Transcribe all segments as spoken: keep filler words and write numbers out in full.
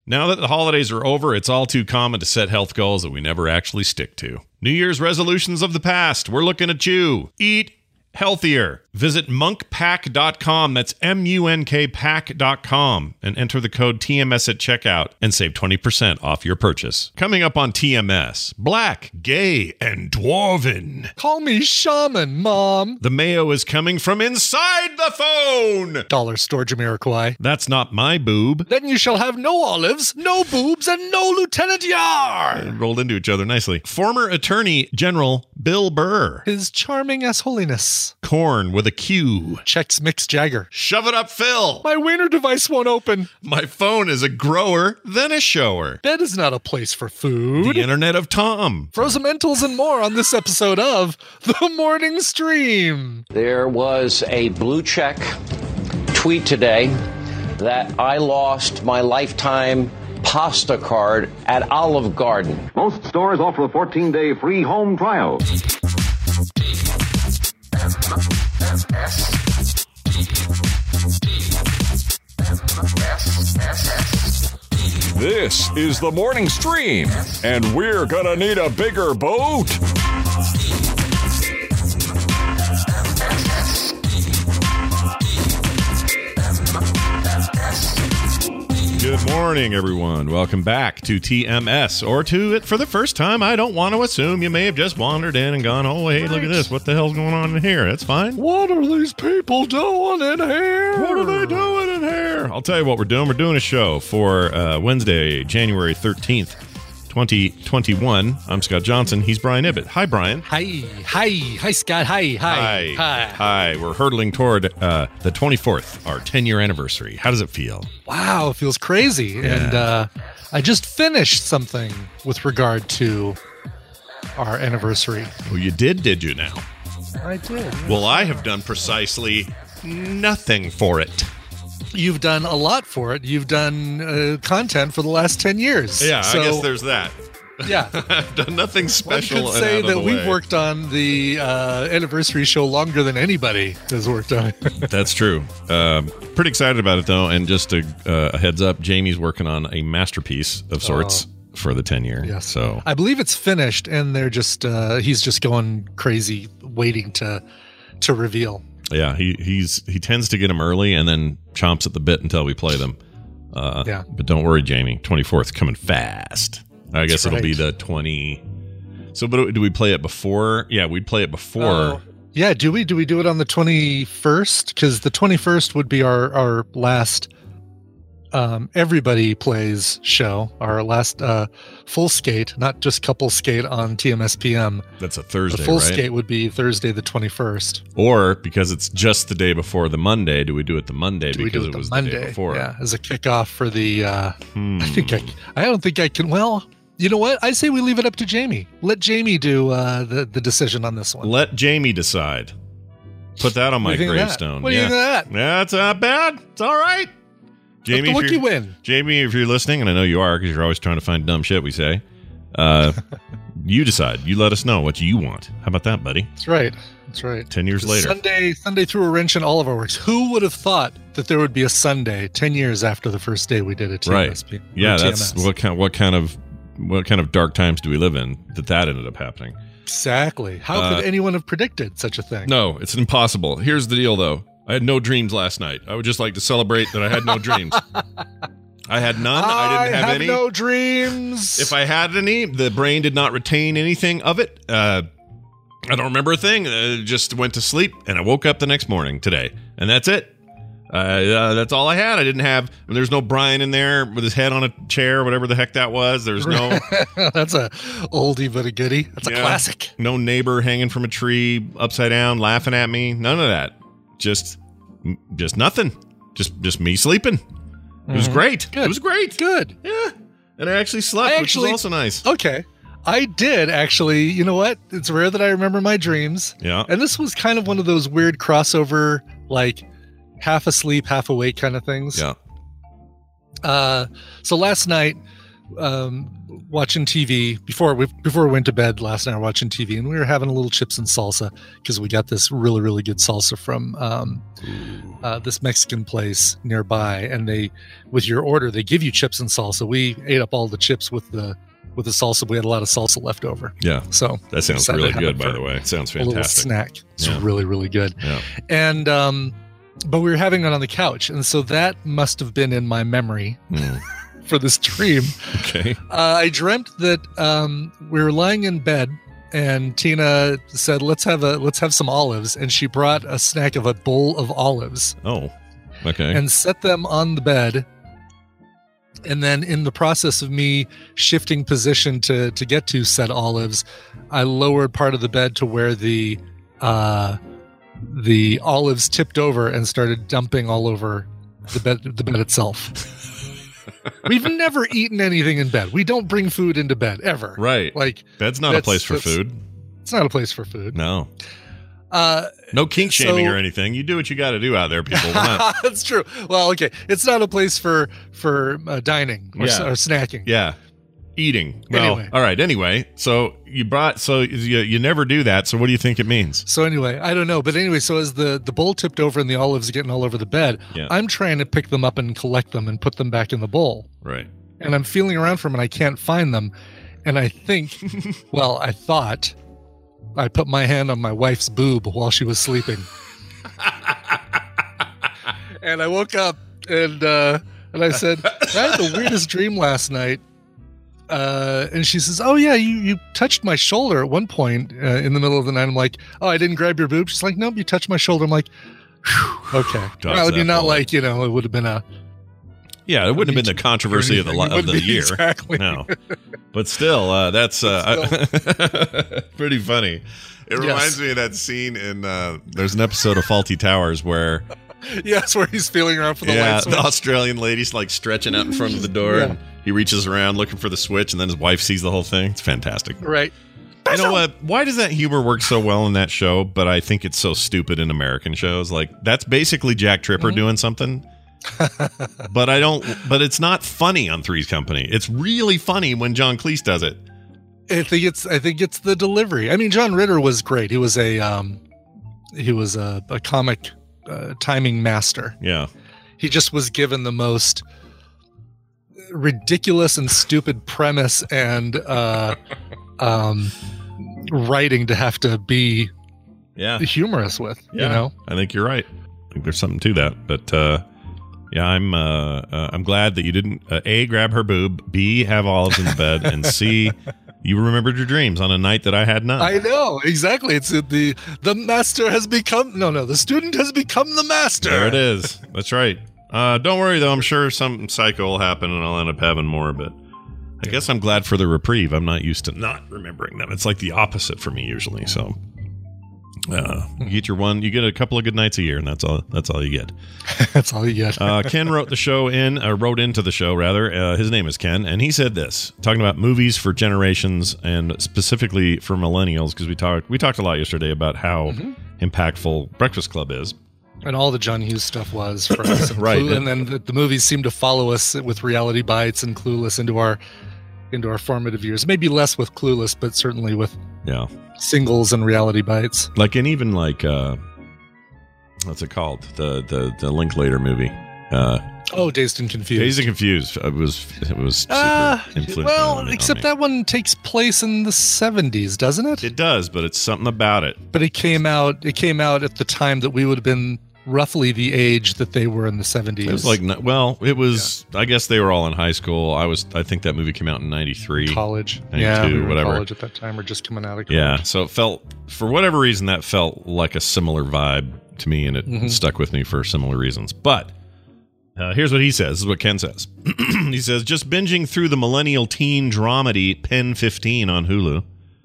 Now that the holidays are over, it's all too common to set health goals that we never actually stick to. New Year's resolutions of the past. We're looking at you. Eat healthier. Visit monk pack dot com. That's M U N K pack dot com and enter the code T M S at checkout and save twenty percent off your purchase. Coming up on T M S, Black, Gay, and Dwarven. Call me Shaman, Mom. The mayo is coming from inside the phone. Dollar Store Jamiroquai. That's not my boob. Then you shall have no olives, no boobs, and no Lieutenant Yar. They rolled into each other nicely. Former Attorney General Bill Burr. His charming ass holiness. Corn with a Q. Chex Mix Jagger. Shove it up, Phil. My wiener device won't open. My phone is a grower, then a shower. Bed is not a place for food. The Internet of Tom. Frozementals and more on this episode of The Morning Stream. There was a blue check tweet today that I lost my lifetime pasta card at Olive Garden. Most stores offer a fourteen-day free home trial. This is the morning stream, and we're gonna need a bigger boat. Good morning, everyone. Welcome back to T M S, or to it for the first time. I don't want to assume you may have just wandered in and gone, oh, hey, look at this. What the hell's going on in here? That's fine. What are these people doing in here? What are they doing in here? I'll tell you what we're doing. We're doing a show for uh, Wednesday, January thirteenth, twenty twenty-one. I'm Scott Johnson. He's Brian Ibbett. Hi, Brian. Hi. Hi. Hi, Scott. Hi. Hi. Hi. Hi. Hi. We're hurtling toward uh, the twenty-fourth, our ten-year anniversary. How does it feel? Wow, it feels crazy. Yeah. And uh, I just finished something with regard to our anniversary. Well, you did, did you now? I did. Well, I have done precisely nothing for it. You've done a lot for it. You've done uh, content for the last ten years. Yeah, so, I guess there's that. Yeah. I've done nothing special. One could and say out of that the we've way. worked on the uh, anniversary show longer than anybody has worked on it. That's true. Um, pretty excited about it, though. And just a, uh, a heads up, Jamie's working on a masterpiece of sorts Oh. for the ten year. Yes. So I believe it's finished, and they're just uh, he's just going crazy waiting to to reveal. yeah, he he's he tends to get them early and then chomps at the bit until we play them. Uh, Yeah. But don't worry, Jamie. twenty-fourth coming fast. I guess That's it'll be right. the twenty. So, but do we play it before? Yeah, we'd play it before. Oh. Yeah, do we do we do it on the twenty-first? Because the twenty-first would be our our last um, everybody plays show, our last uh, full skate, not just couple skate on T M S P M. That's a Thursday, The full right? skate would be Thursday the twenty-first. Or because it's just the day before the Monday, do we do it the Monday Do we because do it it the was Monday? the day before? Yeah, as a kickoff for the. Uh, Hmm. I think I. I don't think I can. Well, you know what? I say we leave it up to Jamie. Let Jamie do uh, the the decision on this one. Let Jamie decide. Put that on my What do you think of that? gravestone. What do you yeah. think of that? Yeah, it's not bad. It's all right. Jamie, Let the if wookie you're, win. Jamie, if you're listening, and I know you are because you're always trying to find dumb shit we say, uh, you decide. You let us know what you want. How about that, buddy? That's right. That's right. Ten years later. Sunday, Sunday threw a wrench in all of our works. Who would have thought that there would be a Sunday ten years after the first day we did it? Right. Yeah, that's what kind. What kind of what kind of dark times do we live in that that ended up happening? Exactly. How Uh, could anyone have predicted such a thing? No, it's impossible. Here's the deal, though. I had no dreams last night. I would just like to celebrate that I had no dreams. I had none. I didn't have, any. no dreams. If I had any, the brain did not retain anything of it. Uh, I don't remember a thing. Uh, just went to sleep, and I woke up the next morning today, and that's it. Uh, uh, that's all I had. I didn't have. There's no Brian in there with his head on a chair, whatever the heck that was. There's no. That's a oldie but a goodie. That's a Yeah. classic. No neighbor hanging from a tree upside down, laughing at me. None of that. Just, just nothing. Just, just me sleeping. It was great. Good. It was great. Good. Yeah, and I actually slept, I which actually- was also nice. Okay. I did actually. You know what? It's rare that I remember my dreams. Yeah. And this was kind of one of those weird crossover, like half asleep, half awake kind of things. Yeah. Uh, so last night um, watching T V before we before we went to bed last night. Watching T V, and we were having a little chips and salsa because we got this really really good salsa from um, uh, this Mexican place nearby. And they, with your order, they give you chips and salsa. We ate up all the chips with the with the salsa. We had a lot of salsa left over. Yeah, so that sounds decided really to have good. it By for the way, it sounds a little fantastic. snack. It's Yeah. really really good. Yeah. And um, but we were having it on the couch, and so that must have been in my memory. Mm. For this dream. Okay. Uh, I dreamt that um, we were lying in bed, and Tina said, "Let's have a let's have some olives," and she brought a snack of a bowl of olives Oh. Okay. and set them on the bed. And then, in the process of me shifting position to to get to said olives, I lowered part of the bed to where the uh, the olives tipped over and started dumping all over the bed the bed itself. We've never eaten anything in bed. We don't bring food into bed ever. right. Like That's not that's- a place for that's- food. it's not a place for food. No. Uh, No kink shaming So- or anything. You do what you got to do out there, people. We're not- that's true. Well, okay, it's not a place for for uh, dining or, s- Yeah. or snacking. yeah. Eating. Well, Anyway. all right. Anyway, so you brought, so you, you never do that. So what do you think it means? So anyway, I don't know, but anyway, so as the the bowl tipped over and the olives are getting all over the bed, Yeah. I'm trying to pick them up and collect them and put them back in the bowl, Right. and I'm feeling around for them and I can't find them, and I think, well, I thought I put my hand on my wife's boob while she was sleeping. And I woke up and uh, and I said, I had the weirdest dream last night. Uh, and she says, "Oh yeah, you, you touched my shoulder at one point uh, in the middle of the night." I'm like, "Oh, I didn't grab your boob." She's like, "Nope, you touched my shoulder." I'm like, "Whew, "Okay." Dodge Well, you're that not bullet. like, you know, it would have been a Yeah, it wouldn't have been the controversy of the li- It of wouldn't the be- year. exactly. No, but still, uh, that's uh, pretty funny. It Yes. reminds me of that scene in uh, there's an episode of Faulty Towers where Yes, where he's feeling around for the yeah, light switch. the Australian lady's like stretching out in front of the door, Yeah. and he reaches around looking for the switch, and then his wife sees the whole thing. It's fantastic. Right. You know what? Why does that humor work so well in that show? But I think it's so stupid in American shows. Like that's basically Jack Tripper Mm-hmm. doing something. But I don't. But it's not funny on Three's Company. It's really funny when John Cleese does it. I think it's I think it's the delivery. I mean, John Ritter was great. He was a um, he was a, a comic uh, timing master. Yeah. He just was given the most ridiculous and stupid premise and uh, um, writing to have to be Yeah. humorous with. Yeah. You know, I think you're right. I think there's something to that. But uh, yeah, I'm uh, uh, I'm glad that you didn't uh, A, grab her boob, B, have olives in the bed, and C, you remembered your dreams on a night that I had none. I know exactly. It's uh, the the master has become no no the student has become the master. There it is. That's right. Uh, don't worry, though. I'm sure some cycle will happen and I'll end up having more. But I guess I'm glad for the reprieve. I'm not used to not remembering them. It's like the opposite for me usually. So uh, you get your one. You get a couple of good nights a year, and that's all. That's all you get. That's all you get. Uh, Ken wrote the show in, uh, wrote into the show rather. Uh, his name is Ken, and he said this, talking about movies for generations and specifically for millennials, because we talked we talked a lot yesterday about how impactful Breakfast Club is. And all the John Hughes stuff was for us, and Right. Clue- and then the, the movies seem to follow us with Reality Bites and Clueless into our into our formative years. Maybe less with Clueless, but certainly with Yeah, Singles and Reality Bites. like and even like uh, what's it called? The the the Linklater movie. Uh, Oh, Dazed and Confused. Dazed and Confused. It was it was super Uh, influential. well, on me- on except me. that one takes place in the seventies, doesn't it? It does, but it's something about it. But it came out. It came out at the time that we would have been roughly the age that they were in the seventies. It was like, n- well, it was. I guess they were all in high school. I was. I think that movie came out in ninety-three. college. ninety-two, Yeah, we were in whatever. college at that time, or just coming out of college. Yeah, so it felt, for whatever reason, that felt like a similar vibe to me, and it Mhm. stuck with me for similar reasons. But uh, here's what he says. This is what Ken says. He says, just binging through the millennial teen dramedy Pen fifteen on Hulu,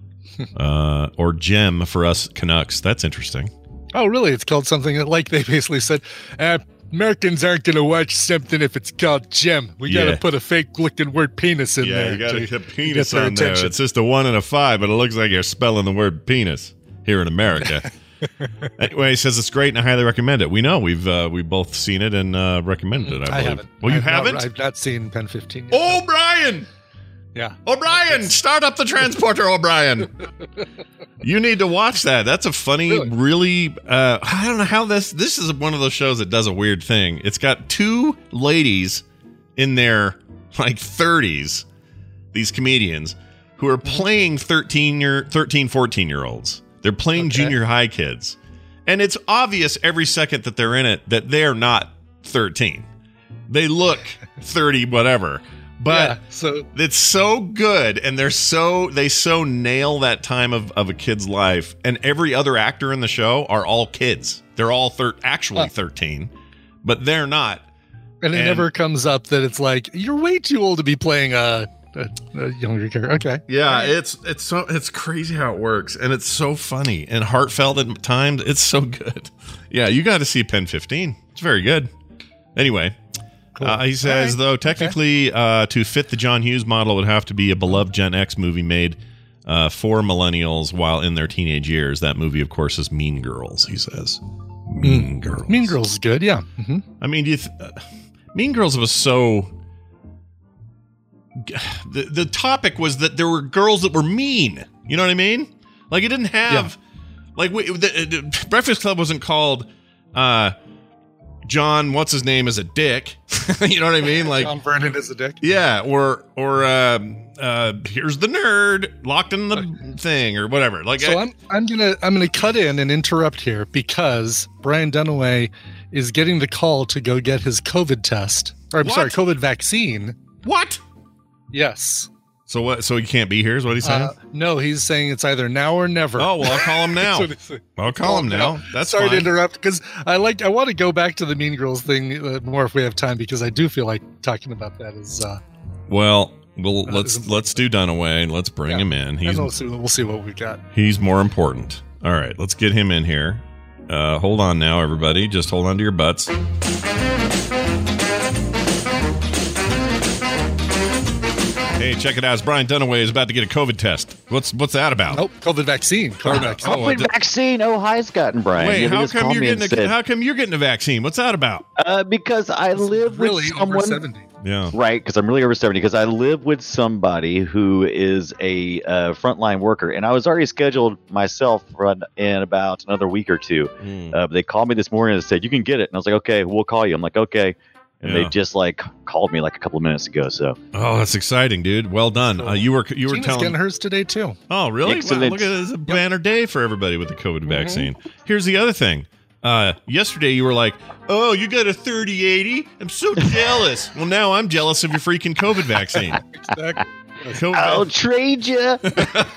uh, or Gem for us Canucks. That's interesting. Oh, really? It's called something that, like they basically said, uh, Americans aren't going to watch something if it's called Gem. We got Yeah. to put a fake-looking word penis in Yeah, there. you got to to- get to penis get their on there. attention. It's just a one and a five, but it looks like you're spelling the word penis here in America. Anyway, he says it's great and I highly recommend it. We know we've uh, we've both seen it and uh, recommended it. I, I believe. haven't. Well, you I've not- haven't? I've not seen Pen fifteen yet. Oh, Brian! Yeah. O'Brien, start up the transporter, O'Brien. You need to watch that. That's a funny, really, really uh, I don't know how this, this is one of those shows that does a weird thing. It's got two ladies in their like thirties, these comedians, who are playing thirteen year, thirteen, fourteen year olds. They're playing okay. junior high kids. And it's obvious every second that they're in it that they're not thirteen. They look thirty, whatever. But yeah, so it's so good, and they're so they so nail that time of, of a kid's life. And every other actor in the show are all kids. They're all thir- actually thirteen, but they're not. And it and, never comes up that it's like you're way too old to be playing a, a, a younger character. Okay, yeah, right. it's it's so it's crazy how it works, and it's so funny and heartfelt at times. It's so good. Yeah, you got to see Pen fifteen. It's very good. Anyway. Cool. Uh, he says, right. though, technically, okay. uh, to fit the John Hughes model, it would have to be a beloved Gen X movie made uh, for millennials while in their teenage years. That movie, of course, is Mean Girls, he says. Mean mm. Girls. Mean Girls is good, yeah. Mm-hmm. I mean, do you th- uh, Mean Girls was so... The, the topic was that there were girls that were mean. You know what I mean? Like, it didn't have... Yeah. Like, we, the, the Breakfast Club wasn't called... Uh, John, what's his name, is a dick. You know what I mean? Like John Vernon is a dick. Yeah, or or um, uh, here's the nerd locked in the okay. thing or whatever. Like, so I, I'm I'm gonna I'm gonna cut in and interrupt here because Brian Dunaway is getting the call to go get his COVID test. Or I'm what? sorry, COVID vaccine. What? Yes. So what? So he can't be here? Is what he's saying? Uh, no, he's saying it's either now or never. Oh well, I'll call him now. I'll call him now. That's sorry fine. to interrupt because I like I want to go back to the Mean Girls thing uh, more if we have time because I do feel like talking about that is. Uh, well, we'll uh, let's let's do Dunaway and let's bring yeah. him in. He's, we'll see, we'll see what we got. He's more important. All right, let's get him in here. Uh, hold on now, everybody. Just hold on to your butts. Hey, check it out. It's Brian Dunaway is about to get a COVID test. What's what's that about? Nope, COVID vaccine. COVID vaccine. Oh, COVID vaccine. Oh, hi, Scott and Brian. Wait, how come you're getting a, said, how come you're getting a vaccine? What's that about? Uh, because I live really with someone. Over seventy. Yeah. Right, because I'm really over seventy. Because I live with somebody who is a uh, frontline worker, and I was already scheduled myself for in about another week or two. Mm. Uh, they called me this morning and said you can get it, and I was like, okay, we'll call you. I'm like, okay. And yeah. they just like called me like a couple of minutes ago. So, oh, that's exciting, dude. Well done. Uh, you were you were Gina's telling getting hers today too. Oh, really? Wow, look at this, a banner yep. day for everybody with the COVID mm-hmm. vaccine. Here's the other thing. Uh, yesterday you were like, "Oh, you got a thirty eighty? I'm so jealous." Well, now I'm jealous of your freaking COVID vaccine. Exactly. COVID. I'll trade you. oh,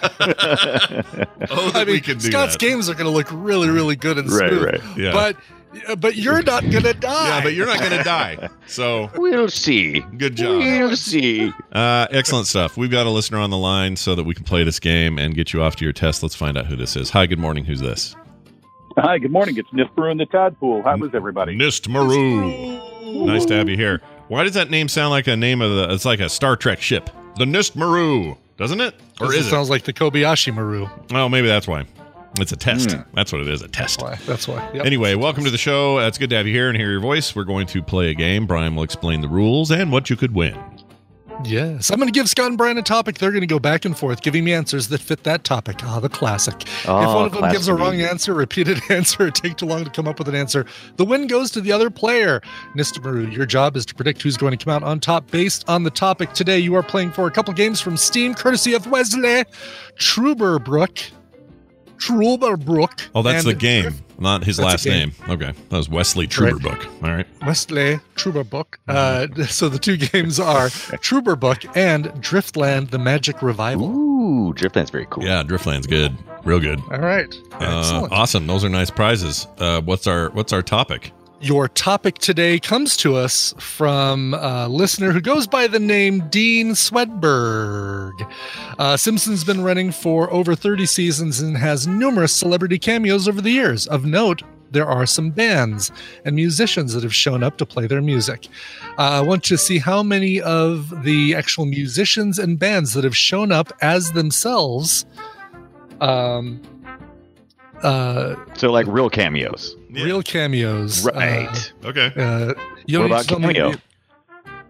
I mean, we can do Scott's that. games are going to look really, really good and smooth. Right, right. Yeah. But. But you're not gonna die. Yeah, but you're not gonna die. So we'll see. Good job. We'll see. Uh, excellent stuff. We've got a listener on the line so that we can play this game and get you off to your test. Let's find out who this is. Hi, good morning. Who's this? Hi, good morning. It's Nist Maru in the Tadpool. How is everybody? Nist Maru. Nice to have you here. Why does that name sound like a name of the? It's like a Star Trek ship. The Nist Maru, doesn't it? Or is it? Sounds like the Kobayashi Maru. Oh, maybe that's why. It's a test. Mm. That's what it is, a test. That's why. That's why. Yep. Anyway, welcome to the show. Uh, it's good to have you here and hear your voice. We're going to play a game. Brian will explain the rules and what you could win. Yes. I'm going to give Scott and Brian a topic. They're going to go back and forth, giving me answers that fit that topic. Ah, the classic. Oh, if one of them gives a wrong answer, repeated answer, or take too long to come up with an answer, the win goes to the other player. Nist Maru, your job is to predict who's going to come out on top based on the topic. Today, you are playing for a couple games from Steam, courtesy of Wesley Truberbrook. Truberbrook. Oh, that's the game, not his last name. Okay, that was Wesley Truberbrook. Right. All right, Wesley Truberbrook. Uh, so the two games are Truberbrook and Driftland: The Magic Revival. Ooh, Driftland's very cool. Yeah, Driftland's good, real good. All right, uh, awesome. Those are nice prizes. Uh, what's our What's our topic? Your topic today comes to us from a listener who goes by the name Dean Swedberg. Uh, Simpsons been running for over thirty seasons and has numerous celebrity cameos over the years. Of note, there are some bands and musicians that have shown up to play their music. Uh, I want to see how many of the actual musicians and bands that have shown up as themselves. Um, uh, so like real cameos. Yeah. Real cameos. Right. Uh, okay. Uh, you what about cameo? Me,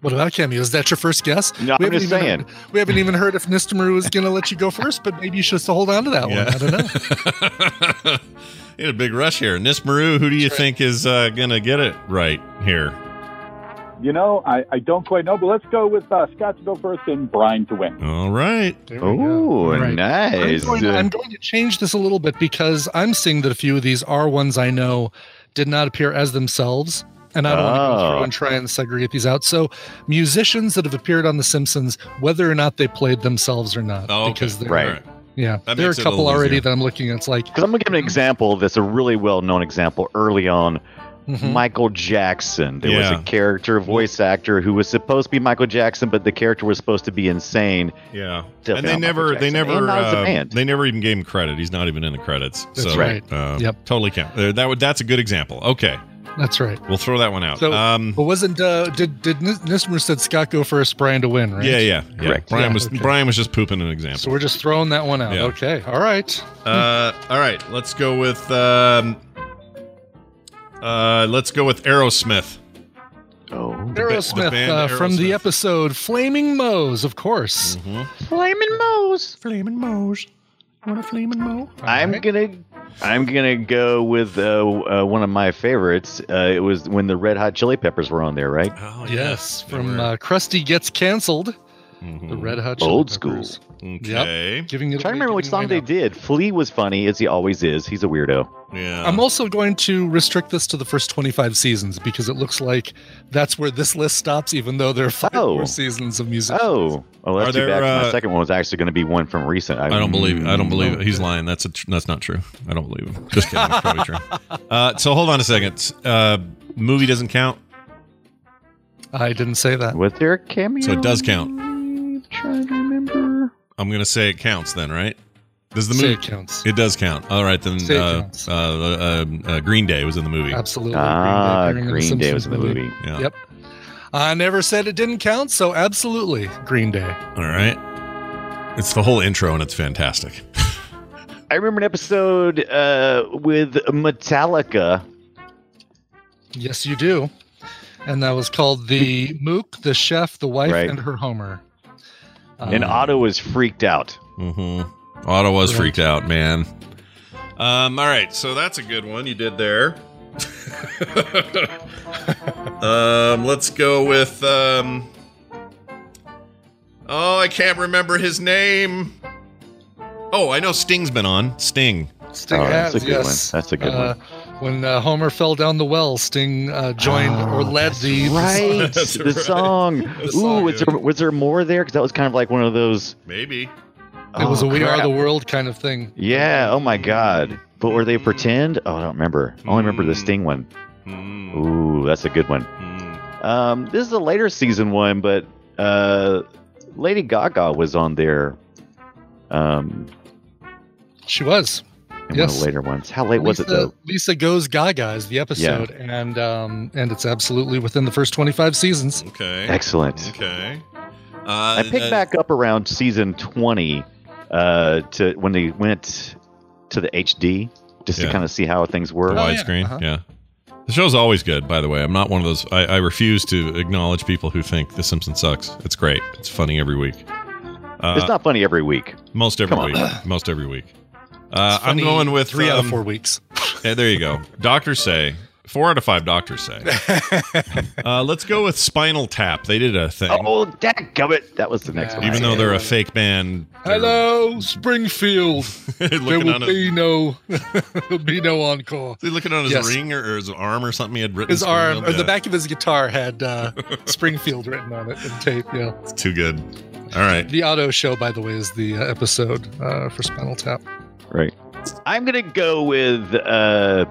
What about cameo? Is that your first guess? No, we I'm just even saying. Heard, we haven't even heard if Nistomaru is going to let you go first, but maybe you should still hold on to that Yeah. one. I don't know. In a big rush here. Nismaru, who do you That's right. think is uh, going to get it right here? You know, I, I don't quite know, but let's go with uh, Scott to go first and Brian to win. All right. There we go. Oh, All right. I'm nice. going, to, I'm going to change this a little bit because I'm seeing that a few of these are ones I know did not appear as themselves. And I don't want to go Oh. through and try and segregate these out. So, musicians that have appeared on The Simpsons, whether or not they played themselves or not, Oh, okay. because they're, Right. All right. yeah, That there are a makes it a couple little already easier. that I'm looking at. It's like Because I'm going to give an example that's a really well-known example early on. mhm. Michael Jackson. There Yeah. was a character, voice actor, who was supposed to be Michael Jackson, but the character was supposed to be insane. Yeah. Definitely and they not never, Michael they Jackson. never, And now it's a uh, band. they never even gave him credit. He's not even in the credits. That's so, right. Uh, Yep. Totally count. Uh, That would, that's a good example. Okay. That's right. We'll throw that one out. So, um, but wasn't uh, did did Nis- Nismer said Scott go first, Brian to win, right? yeah, yeah, yeah. Correct. Brian Yeah, was okay. Brian was just pooping an So example. we're just throwing that one out. Yeah. Okay. All right. Uh, all right. Let's go with um, uh, let's go with Aerosmith. Oh. Aerosmith band uh, from the Aerosmith. episode Flaming Moe's, of course. Flaming Moe's. Flaming Moe's. Want a flaming Moe? I'm right. gonna, I'm gonna go with uh, uh, one of my favorites. Uh, it was when the Red Hot Chili Peppers were on there, right? Oh, Yes, they from were. uh, Krusty Gets Canceled, Mhm. the Red Hot Chili Old Peppers. Okay. Giving it I'm trying to away, remember which giving song it they away did. Flea was funny, as he always is. He's a weirdo. Yeah. now. I'm also going to restrict this to the first twenty-five seasons because it looks like that's where this list stops, even though there are five Oh. more seasons of music. Oh, well, that's Are too there, bad. 'cause uh, my second one was actually going to be one from recent. I don't believe. I don't believe Oh, it. He's okay. lying. That's a. Tr- that's not true. I don't believe him. Just kidding. It's probably true. Uh, so hold on a second. Uh, movie doesn't count, I didn't say that. Was there a cameo? so it does count. I'm trying to remember. I'm gonna say it counts then, right? Does the Say movie? it counts. It does count. All right then. Say it Uh, counts. uh, uh, uh, Green Day was in the movie. Absolutely. Ah, appearing in the Green Day was in the Simpsons movie. Yeah. Yep. I never said it didn't count, so absolutely Green Day. All right. It's the whole intro and it's fantastic. I remember an episode uh, with Metallica. Yes, you do. And that was called the Mook, the Chef, the Wife, Right. and her Homer. And Um, Otto was freaked out. Mm-hmm. Otto was Right. freaked out, man. Um, all right, so that's a good one you did there. um, let's go with. Um, oh, I can't remember his name. Oh, I know Sting's been on. Sting. Sting Oh, has, that's a good one. yes. That's a good Uh, When uh, Homer fell down the well, Sting uh, joined or led the. the Right, That's the right. song. The Ooh, song, was there, was there more there? Because that was kind of like one of those. Maybe. It was Oh, a We Are crap. the World kind of thing. Yeah. Oh my God. But were they pretend? Oh, I don't remember. I only remember the Sting one. Mm, Ooh, that's a good one. mm. Um, this is a later season one, but uh, Lady Gaga was on there. Um, She was. in Yes. one of the later ones. How late was Lisa, it though? Lisa Goes Gaga is the episode, and um, and it's absolutely within the first twenty-five seasons. Okay. Excellent. Okay. Uh, I picked uh, back up around season twenty uh, to when they went to the H D just Yeah. to kind of see how things were. The Oh, yeah. widescreen, Uh-huh. yeah. The show's always good, by the way. I'm not one of those. I, I refuse to acknowledge people who think The Simpsons sucks. It's great. It's funny every week. Uh, It's not funny every week. most every come on. week. Most every week. Uh, It's I'm funny going with three out of um, four weeks. Yeah, there you go. Doctors say four out of five. Doctors say. uh, let's go with Spinal Tap. They did a thing, Oh, dadgummit. That was the next Yeah. one. even though they're a fake band. they're Hello, Springfield. there looking will on his, be no, there'll be no encore. is he looking on his Yes. ring or, or his arm or something? He had written His arm, Springfield? or the Yeah. back of his guitar had uh, Springfield written on it in tape. Yeah. It's too good. All right. The Auto Show, by the way, is the uh, episode uh, for Spinal Tap. Right. I'm gonna go with uh,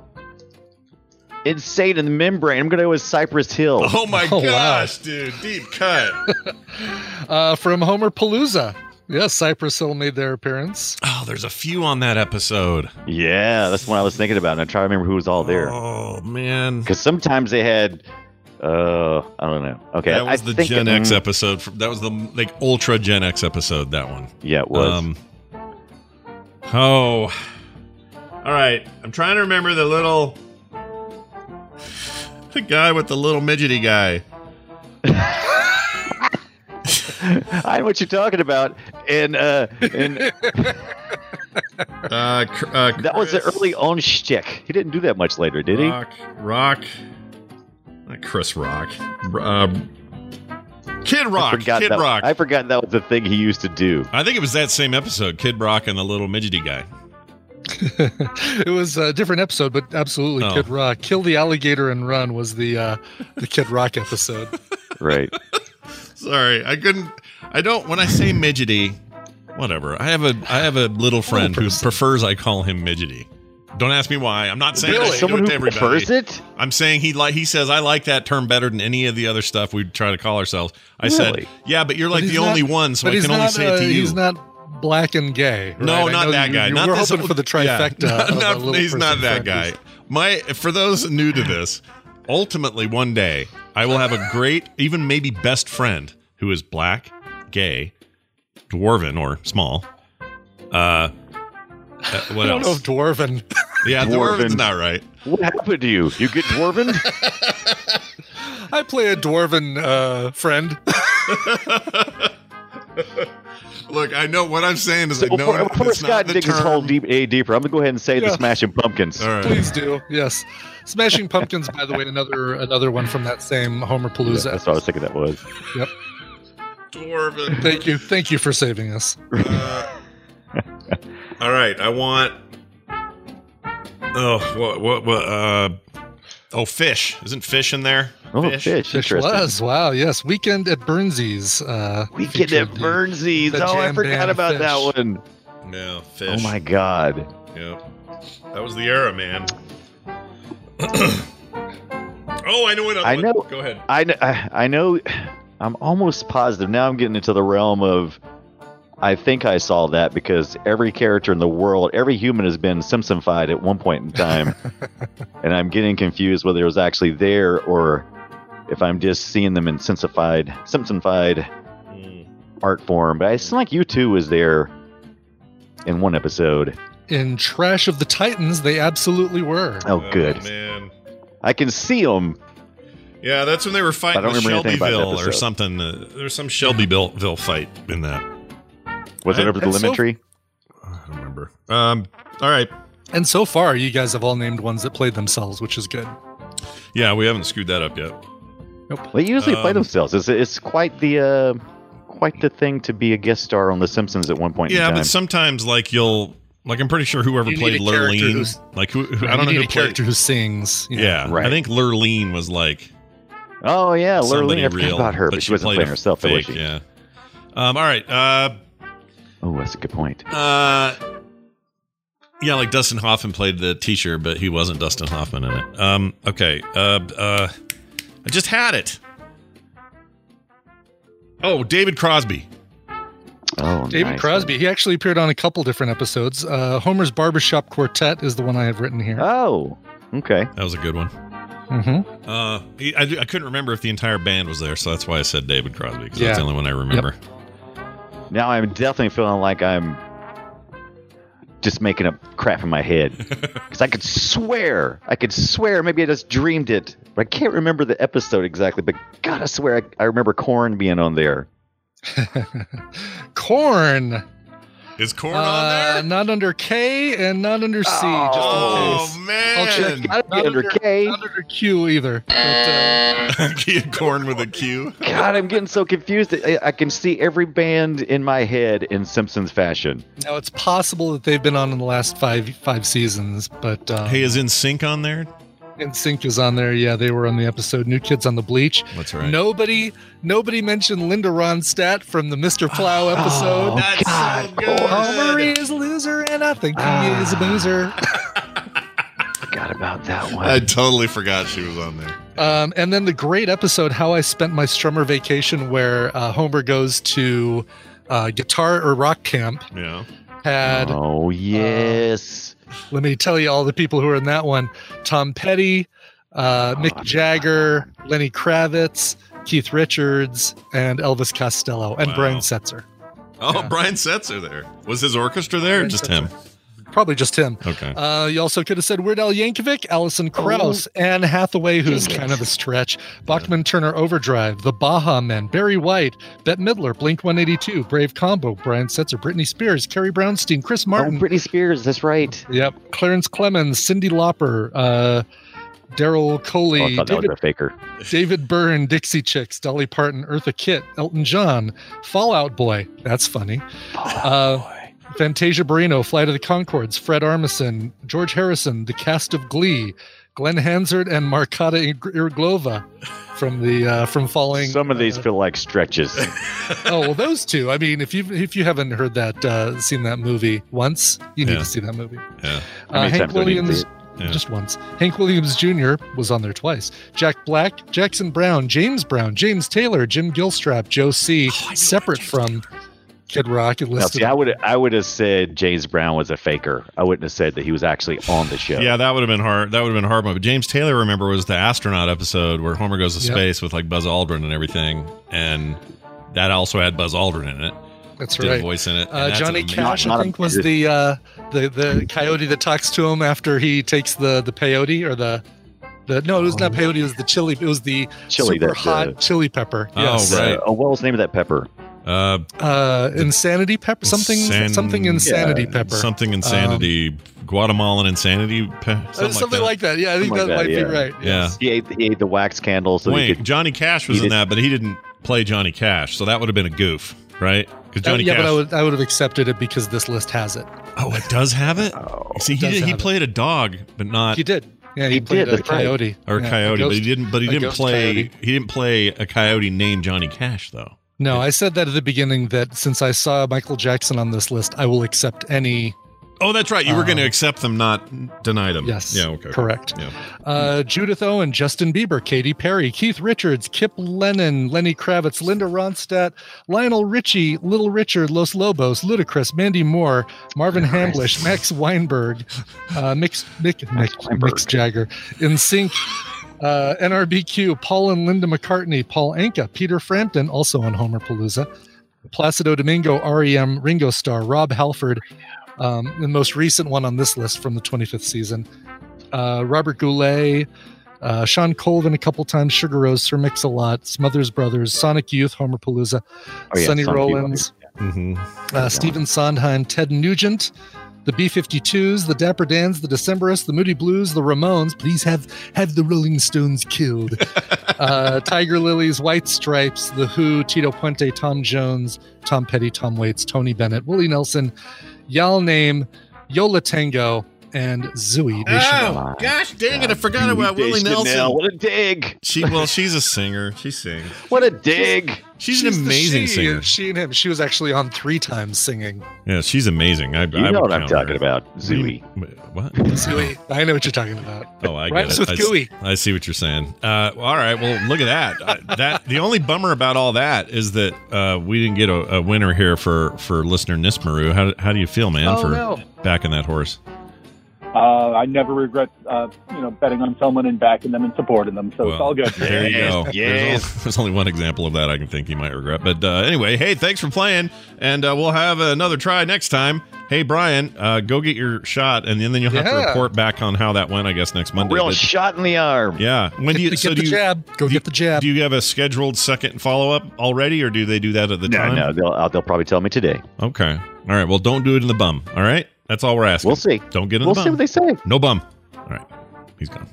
Insane in the Membrane. I'm gonna go with Cypress Hill. Oh my Oh, wow. gosh, dude! Deep cut. Uh, from Homer Palooza. Yes, Cypress Hill made their appearance. Oh, there's a few on that episode. Yeah, that's what I was thinking about, and I try to remember who was all there. Oh man, Because sometimes they had, uh, I don't know. Okay, that was I the think Gen it- X episode. From, that was the like ultra Gen X episode. That one. Yeah, it was. Um, oh, all right. I'm trying to remember the little, the guy with the little midgety guy. I know what you're talking about. And uh, and Uh, cr- uh, that was the Chris early on shtick. He didn't do that much later, did he? Rock, Rock, not Chris Rock. Uh, Kid I Rock. forgot Kid that, Rock. I forgot that was the thing he used to do. I think it was that same episode, Kid Rock and the little midgety guy. It was a different episode, but absolutely Oh. Kid Rock. Kill the alligator and run was the uh, the Kid Rock episode. Right. Sorry, I couldn't. I don't. When I say midgety, whatever. I have a I have a little friend who person. prefers I call him midgety. Don't ask me why. I'm not saying I should do Someone it to who everybody. prefers it? I'm saying he like he says I like that term better than any of the other stuff we try to call ourselves. I said, Really? yeah, but you're like But the he's only not- one, so but I he's can only not, say it uh, to you. He's not black and gay. Right? No, I not know that you, guy. You Not were this- hoping for the trifecta. Yeah. of Not- a little he's not person that friend. guy. My for those new to this, ultimately one day I will have a great, even maybe best friend who is black, gay, dwarven or small. Uh, uh, what I don't know else? if dwarven. Yeah, Dwarven. dwarven's not right. What happened to you? You get dwarven? I play a dwarven uh, friend. Look, I know what I'm saying is So I know before, before that's not Scott the digs his term. hole deep, a deeper, I'm gonna go ahead and say Yeah. the Smashing Pumpkins. All right. Please do. Yes. Smashing Pumpkins, by the way, another another one from that same Homer Yeah, Palooza. that's what I was thinking that was. Yep. Dwarven. Thank you. Thank you for saving us. Uh, all right, I want. Oh, what, what, what? Uh, oh, fish. Isn't fish in there? Oh, fish. Fish Interesting. was. Wow. Yes. Weekend at Burnsies. Uh, Weekend at featured the- Burnsies. the Oh, I jam forgot band about Fish. that one. No, fish. Oh my god. Yeah, that was the era, man. Oh, I know another I one. know. Go ahead. I, kn- I I know. I'm almost positive. Now I'm getting into the realm of. I think I saw that because every character in the world, every human has been Simpsonified at one point in time, and I'm getting confused whether it was actually there or if I'm just seeing them in Simpsonified, Simpsonified Mm. art form. But it seemed like you two was there in one episode. In Trash of the Titans, they absolutely were. Oh, good. man. I can see them. Yeah, that's when they were fighting I don't with remember anything about that Shelbyville or episode. something. Uh, there's some Shelbyville fight in that. Was it I- over the and so- lemon tree? I don't remember. Um. All right. And so far, you guys have all named ones that played themselves, which is good. Yeah, we haven't screwed that up yet. They usually play Um, themselves. It's, it's quite the uh, quite the thing to be a guest star on The Simpsons at one point Yeah, in time. but sometimes like you'll like I'm pretty sure whoever You need played a character Lurleen, who's- like who, who You I don't know need who a played. character who sings. you know. Yeah, Right. I think Lurleen was like oh yeah, somebody Lurleen. I forgot real, about her, but, she wasn't played playing a herself, though, was fake, she? Yeah. Um. All right. Uh. Oh, that's a good point. Uh. Yeah, like Dustin Hoffman played the teacher, but he wasn't Dustin Hoffman in it. Um. Okay. Uh. Uh. I just had it. Oh, David Crosby. Oh, David nice. Crosby. He actually appeared on a couple different episodes. Uh, Homer's Barbershop Quartet is the one I have written here. Oh, okay. That was a good one. Mm-hmm. Uh, he- I, I couldn't remember if the entire band was there, so that's why I said David Crosby because Yeah. that's the only one I remember. Now I'm definitely feeling like I'm just making up crap in my head because I could swear, I could swear, maybe I just dreamed it, but I can't remember the episode exactly. But God, I swear, I, I remember Korn being on there. Corn. Is Korn Uh, on there? not under K and not under C. Oh, just in case. Oh man! I'll check. Gotta be Not under under- K. Not under Q either. But, uh, Korn with a Q. God, I'm getting so confused. I, I can see every band in my head in Simpsons fashion. now it's possible that they've been on in the last five five seasons, but um, Hey, is In Sync on there? NSYNC is on there. Yeah, they were on the episode New Kids on the Bleach. That's right. Nobody, nobody mentioned Linda Ronstadt from the Mister Plow episode. That's God, so good. Homer is a loser, and I think he is a boozer. Forgot about that one. I totally forgot she was on there. Um, and then the great episode, How I Spent My Strummer Vacation, where uh, Homer goes to uh, guitar or rock camp, Yeah. had, oh yes. let me tell you all the people who were in that one, Tom Petty, uh, Mick Jagger, Lenny Kravitz, Keith Richards, and Elvis Costello, and Wow. Brian Setzer. Oh, Yeah. Brian Setzer there. Was his orchestra there or Brian just Setzer. him? Probably just him. Okay. Uh, you also could have said Weird Al Yankovic, Alison Krauss, oh. Anne Hathaway, who's Jeez. kind of a stretch, Bachman Turner Overdrive, The Baha Men, Barry White, Bette Midler, Blink one eighty-two, Brave Combo, Brian Setzer, Britney Spears, Carrie Brownstein, Chris Martin. Oh, Britney Spears, that's right. Yep. Clarence Clemens, Cyndi Lauper, uh, Daryl Coley, oh, I thought that David, was a faker. David Byrne, Dixie Chicks, Dolly Parton, Eartha Kitt, Elton John, Fallout Boy. That's funny. Fallout uh, Boy. Fantasia Barrino, Flight of the Conchords, Fred Armisen, George Harrison, the cast of Glee, Glenn Hansard, and Markata Irglova from the uh, from Falling. Some of these uh, feel like stretches. Oh well, those two. I mean, if you if you haven't heard that, uh, seen that movie once, you need yeah. to see that movie. Yeah. Uh, Hank Williams. Yeah. Just once. Hank Williams Junior was on there twice. Jack Black, Jackson Brown, James Brown, James Taylor, Jim Gilstrap, Joe C. Oh, separate from Kid Rock. Now, see, I would I would have said James Brown was a faker. I wouldn't have said that he was actually on the show. Yeah, that would have been hard. That would have been hard. But James Taylor, remember, was the astronaut episode where Homer goes to yep. space with like Buzz Aldrin and everything, and that also had Buzz Aldrin in it. That's Did right. A voice in it. Uh, Johnny Cash, I think, was the uh, the the coyote that talks to him after he takes the the peyote or the. The, no, it was not peyote. It was the chili. It was the chili, super that, hot uh, chili pepper. Oh, Yes. right. Uh, oh, what was the name of that pepper? Uh, uh, insanity pepper. Something. San- something insanity yeah, pepper. Something insanity. Um, Guatemalan insanity. Pe- something, something like that. like that. Yeah, I think something that like might that, be yeah. right. Yeah. Yes. He ate, he ate the wax candle. So Wait, he could, Johnny Cash was in did, that, but he didn't play Johnny Cash, so that would have been a goof, right? Because Johnny uh, yeah, Cash. but I would I would have accepted it because this list has it. Oh, it does have it. Oh, See, he does did, he have played a dog, but not. He did. Yeah, he, He played did, a that's right. coyote or yeah, coyote, a but he ghost- didn't. But he a didn't ghost play. coyote. He didn't play a coyote named Johnny Cash, though. No, I said that at the beginning that since I saw Michael Jackson on this list, I will accept any. Oh, that's right. You were Um, going to accept them, not deny them. Yes. Yeah. Okay. Correct. Yeah. Uh, Judith Owen, Justin Bieber, Katy Perry, Keith Richards, Kip Lennon, Lenny Kravitz, Linda Ronstadt, Lionel Richie, Little Richard, Los Lobos, Ludacris, Mandy Moore, Marvin Hamlish, Max Weinberg, uh, Mix, Mick, Mick, Mick Jagger, In Sync, uh, N R B Q, Paul and Linda McCartney, Paul Anka, Peter Frampton, also on Homer Palooza, Placido Domingo, R E M, Ringo Starr, Rob Halford, um, the most recent one on this list from the twenty-fifth season, uh, Robert Goulet, uh, Sean Colvin a couple times, Sugar Rose, Sir Mix-a-Lot, Smothers Brothers, Sonic Youth, Homer Palooza, Oh, yeah, Sonny Sonic Youth. Rollins, Mm-hmm. uh, Stephen Sondheim, Ted Nugent, the B fifty-twos, the Dapper Dans, the Decemberists, the Moody Blues, the Ramones. Please have have the Rolling Stones killed. uh, Tiger Lilies, White Stripes, The Who, Tito Puente, Tom Jones, Tom Petty, Tom Waits, Tony Bennett, Willie Nelson, Y'all Name, Yola Tango, and Zooey Deschanel. Oh gosh, dang it! I forgot about Willie Chanel, Nelson. What a dig! She well, she's a singer. She sings. What a dig! She's, an the amazing she, singer. She and him. She was actually on three times singing. Yeah, she's amazing. I, You I know would what I'm count talking her. about, Zooey. What? Zooey. I know what you're talking about. Oh, I Rhymes get it. with I, gooey. I see what you're saying. Uh, all right. Well, look at that. Uh, that the only bummer about all that is that uh, we didn't get a, a winner here for for listener Nismaru. How how do you feel, man, Oh, for no. backing that horse? Uh, I never regret, uh, you know, betting on someone and backing them and supporting them. So it's Well, all good. There you go. Yes, There's, yes. only, there's only one example of that I can think you might regret. But uh, anyway, hey, thanks for playing, and uh, we'll have another try next time. Hey, Brian, uh, go get your shot, and then you'll have to Yeah. report back on how that went, I guess, next Monday. Real But- shot in the arm. yeah. When do you? Get so the do you, jab. Go do get the jab. Do you have a scheduled second follow up already, or do they do that at the No, time? no, they'll, uh, they'll probably tell me today. Okay. All right. Well, don't do it in the bum. All right. That's all we're asking. We'll see. Don't get in We'll the see bum. what they say. No bum. All right. He's gone.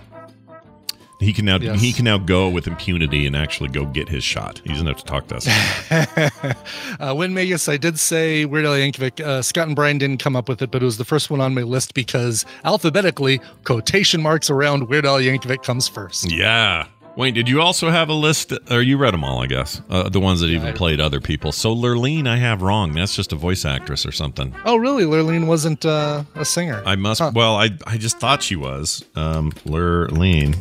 He can now Yes. he can now go with impunity and actually go get his shot. He doesn't have to talk to us. uh, Win Vegas, I did say Weird Al Yankovic. Uh, Scott and Brian didn't come up with it, but it was the first one on my list because alphabetically, quotation marks around Weird Al Yankovic comes first. Yeah. Wait, did you also have a list? Or you read them all, I guess. Uh, the ones that even I- played other people. So Lurleen, I have wrong. That's just a voice actress or something. Oh, really? Lurleen wasn't uh, a singer. I must. Huh. Well, I I just thought she was. Um, Lurleen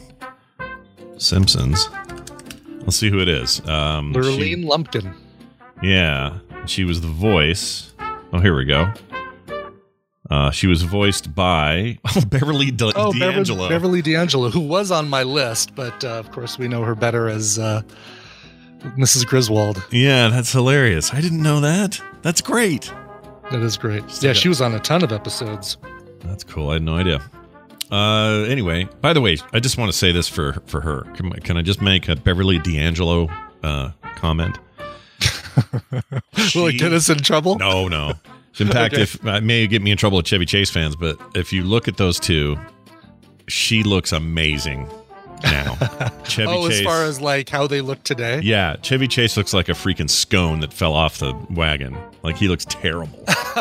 Simpsons. Let's see who it is. Um, she- Lurleen Lumpkin. Yeah, she was the voice. Oh, here we go. Uh, she was voiced by oh, Beverly D- Oh, D'Angelo. Beverly, Beverly D'Angelo, who was on my list, but uh, of course we know her better as uh, Missus Griswold. Yeah, that's hilarious. I didn't know that. That's great. That is great. Still Yeah, got- she was on a ton of episodes. That's cool. I had no idea. Uh, anyway, by the way, I just want to say this for for her. Can, can I just make a Beverly D'Angelo uh, comment? Will it get us in trouble? No, no. In fact, Okay. if it may get me in trouble with Chevy Chase fans, but if you look at those two, she looks amazing now. Chevy oh, Chase, as far as like how they look today? yeah, Chevy Chase looks like a freaking scone that fell off the wagon. Like he looks terrible.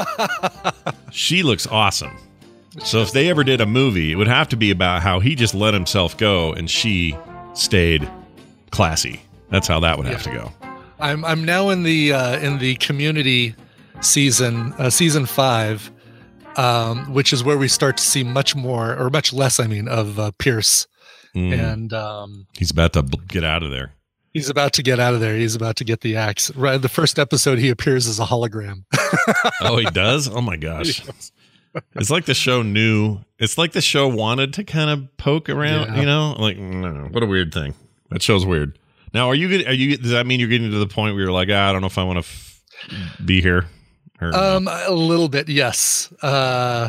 She looks awesome. So if they ever did a movie, it would have to be about how he just let himself go and she stayed classy. That's how that would have to go. I'm I'm now in the uh, in the Community season uh, season five, um, which is where we start to see much more or much less, I mean, of uh, Pierce, Mm. and um, He's about to b- get out of there. he's about to get out of there. He's about to get the axe. Right, the first episode, he appears as a hologram. Oh, he does? Oh my gosh. It's like the show knew. It's like the show wanted to kind of poke around, Yeah. you know? Like, no, what a weird thing. That show's weird. Now, are you good? Are you? Does that mean you're getting to the point where you're like, ah, I don't know if I want to f- be here? Or, Um, a little bit, yes. Uh,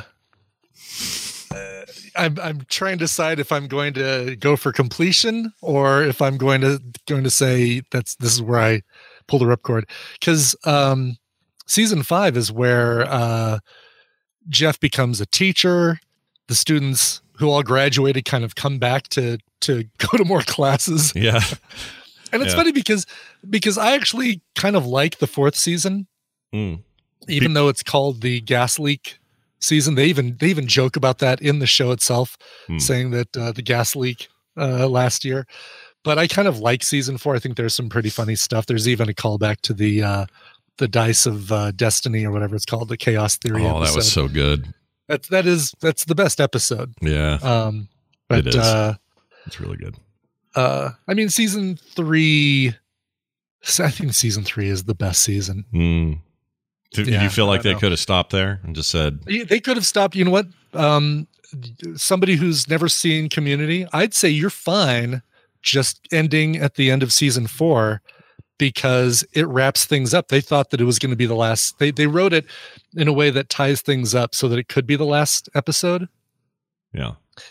uh, I'm I'm trying to decide if I'm going to go for completion or if I'm going to going to say that's this is where I pull the ripcord, because um, season five is where uh, Jeff becomes a teacher. The students who all graduated kind of come back to to go to more classes. yeah. And it's Yeah. funny because because I actually kind of like the fourth season. Mm. Even though it's called the gas leak season. They even they even joke about that in the show itself, Hmm. saying that uh, the gas leak uh, last year. But I kind of like season four. I think there's some pretty funny stuff. There's even a callback to the uh, the Dice of uh, Destiny or whatever it's called, the Chaos Theory Oh, episode. that was so good. That's that is that's the best episode. Yeah, Um, but It is. uh, it's really good. uh, I mean, season three. I think season three is the best season. Mm. Did, did Yeah, you feel like I they know. could have stopped there and just said, Yeah, they could have stopped. You know what? Um, somebody who's never seen Community, I'd say you're fine just ending at the end of season four because it wraps things up. They thought that it was going to be the last. They they wrote it in a way that ties things up so that it could be the last episode. yeah,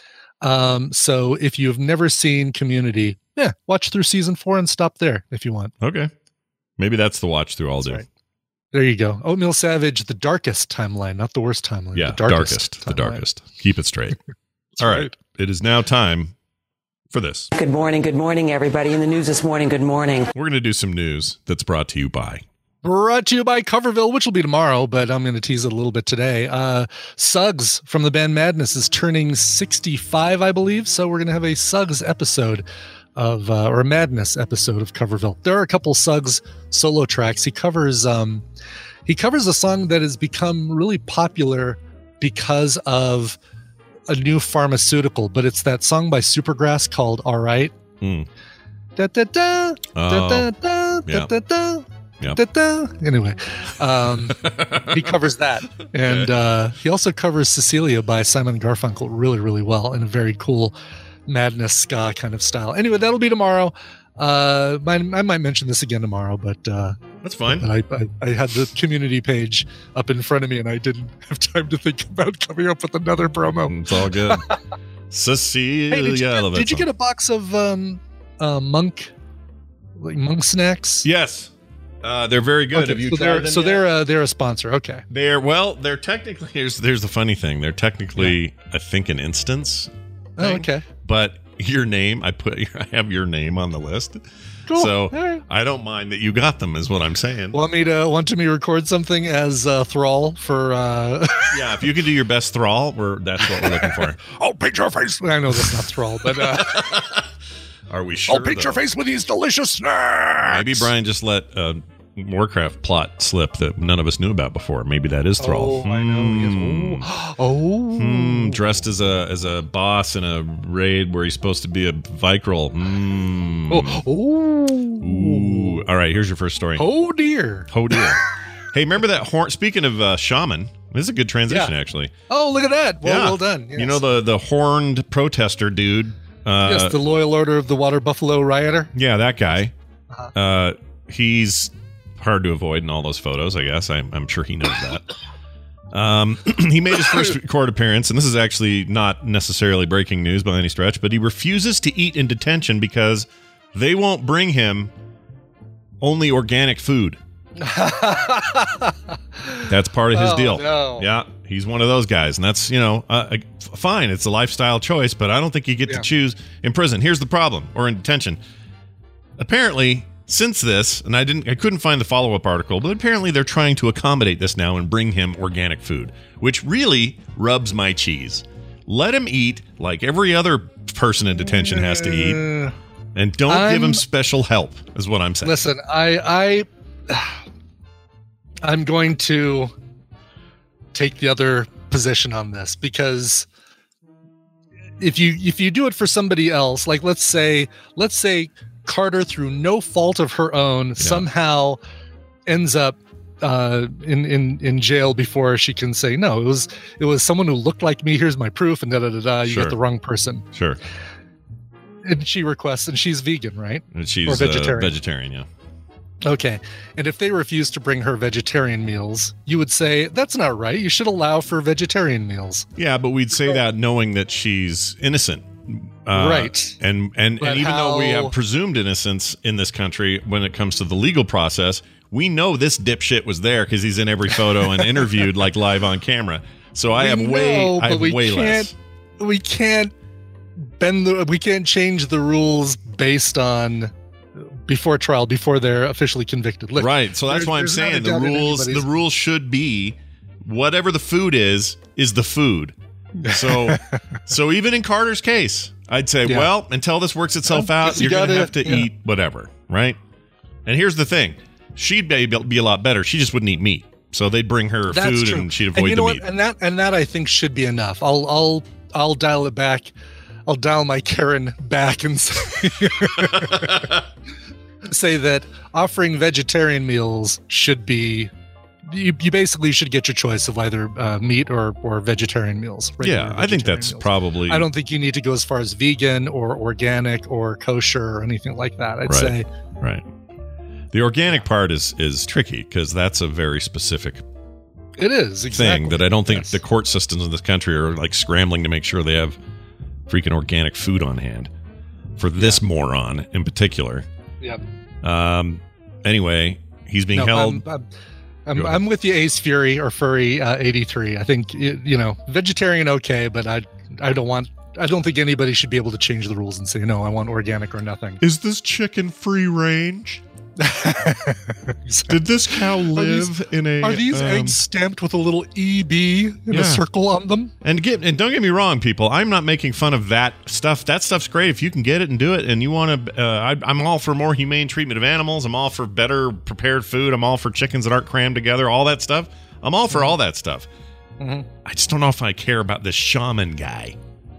Um, so if you've never seen Community, yeah, watch through season four and stop there if you want. okay. Maybe that's the watch through I'll That's do. right. There you go. Oatmeal Savage, the darkest timeline, not the worst timeline. Yeah, the darkest. darkest, the timeline. darkest. Keep it straight. All right. right. It is now time for this. Good morning. Good morning, everybody. In the news this morning, good morning. We're going to do some news that's brought to you by. Brought to you by Coverville, which will be tomorrow, but I'm going to tease it a little bit today. Uh, Suggs from the band Madness is turning sixty-five, I believe. So we're going to have a Suggs episode of, uh, or a Madness episode of Coverville. There are a couple Suggs solo tracks. He covers, um, he covers a song that has become really popular because of a new pharmaceutical, but it's that song by Supergrass called All Right. Hmm. Da, da, da, da, Oh, da, da, yeah. da, da. Yep. Da-da. Anyway, um, he covers that, and uh, he also covers Cecilia by Simon Garfunkel really, really well in a very cool Madness ska kind of style. Anyway, that'll be tomorrow. Uh, I, I might mention this again tomorrow, but uh, That's fine. but I, I, I had the community page up in front of me, and I didn't have time to think about coming up with another promo. It's all good. Cecilia, Hey, did you, I love get, that did you song. get a box of um, uh, monk, like monk snacks? Yes. Uh, they're very good. Okay, Have you so tried they're them so yet? they're uh, they're a sponsor. Okay. They're well. They're technically here's there's the funny thing. They're technically I think an instance. Oh, thing, okay. But your name, I put I have your name on the list. Cool. So All right. I don't mind that you got them. Is what I'm saying. Want me to want to me record something as uh, Thrall for? Uh, yeah, if you can do your best Thrall, we're that's what we're looking for. I'll paint your face. I know that's not Thrall, but uh, Are we sure? I'll paint your though? face with these delicious snacks. Maybe Brian just let a Warcraft plot slip that none of us knew about before. Maybe that is Thrall. Oh, I know. Hmm. Yes. Oh, Hmm, dressed as a as a boss in a raid where he's supposed to be a Vicryl. Hmm. oh, oh, Ooh. All right, here's your first story. oh dear. Oh dear. Hey, remember that horn? Speaking of uh, shaman, this is a good transition, Yeah. actually. Oh, look at that. Well, Yeah. well done. Yes. You know the the horned protester dude. Uh, yes, the loyal order of the Water Buffalo Rioter. yeah, that guy. Uh-huh. Uh, he's hard to avoid in all those photos. I guess I'm, I'm sure he knows that. Um, he made his first court appearance, and this is actually not necessarily breaking news by any stretch, but he refuses to eat in detention because they won't bring him only organic food. That's part of his Oh, deal. no. Yeah, he's one of those guys, and that's, you know, uh, uh, fine. It's a lifestyle choice, but I don't think you get Yeah. to choose in prison. Here's the problem, or in detention. Apparently, since this, and I didn't, I couldn't find the follow-up article, but apparently they're trying to accommodate this now and bring him organic food, which really rubs my cheese. Let him eat like every other person in detention has to eat, Uh, and don't give I'm- him special help, is what I'm saying. Listen, I, I, I'm going to take the other position on this because if you if you do it for somebody else, like let's say let's say Carter, through no fault of her own, somehow ends up uh, in in in jail before she can say no. It was it was someone who looked like me. Here's my proof, and da da da da. You Sure. got the wrong person. Sure. And she requests, and she's vegan, right? And she's Or vegetarian. Uh, vegetarian, yeah. Okay. And if they refuse to bring her vegetarian meals, you would say, that's not right. You should allow for vegetarian meals. Yeah, but we'd say that knowing that she's innocent. Uh, Right. And and, But and even though we how- have presumed innocence in this country when it comes to the legal process, we know this dipshit was there because he's in every photo and interviewed like live on camera. So I We have way, know, I but have we way can't- less. We can't bend the, we can't change the rules based on before trial, before they're officially convicted. Look, Right. So that's there's- why I'm there's not a saying the doubt in rules. The anybody's- rules should be whatever the food is is the food. So so even in Carter's case, I'd say, Yeah. well, until this works itself Well, out, you you're going to gotta- have to yeah. eat whatever, right? And here's the thing: she'd be, be a lot better. She just wouldn't eat meat, so they'd bring her That's food true. and she'd And avoid you know the what? meat. And that and that I think should be enough. I'll I'll I'll dial it back. I'll dial my Karen back and say, say that offering vegetarian meals should be. You, you basically should get your choice of either uh, meat or or vegetarian meals. regular Yeah, I think vegetarian that's meals. probably. I don't think you need to go as far as vegan or organic or kosher or anything like that. I'd Right. say right. The organic part is is tricky because that's a very specific it is exactly thing that I don't think Yes. the court systems in this country are like scrambling to make sure they have freaking organic food on hand for this moron in particular. Yep. Um. Anyway, he's being No, held. I'm, I'm, Go I'm, ahead. I'm with you, Ace Fury or Furry uh, eighty-three. I think y- you know vegetarian okay, but I I don't want I don't think anybody should be able to change the rules and say no. I want organic or nothing. Is this chicken free range? Did this cow live these- in a? Are these um, eggs stamped with a little E B in Yeah. a circle on them? And get and don't get me wrong, people. I'm not making fun of that stuff. That stuff's great if you can get it and do it. And you want to. Uh, I, I'm all for more humane treatment of animals. I'm all for better prepared food. I'm all for chickens that aren't crammed together. All that stuff. I'm all for all that stuff. Mhm. I just don't know if I care about this shaman guy.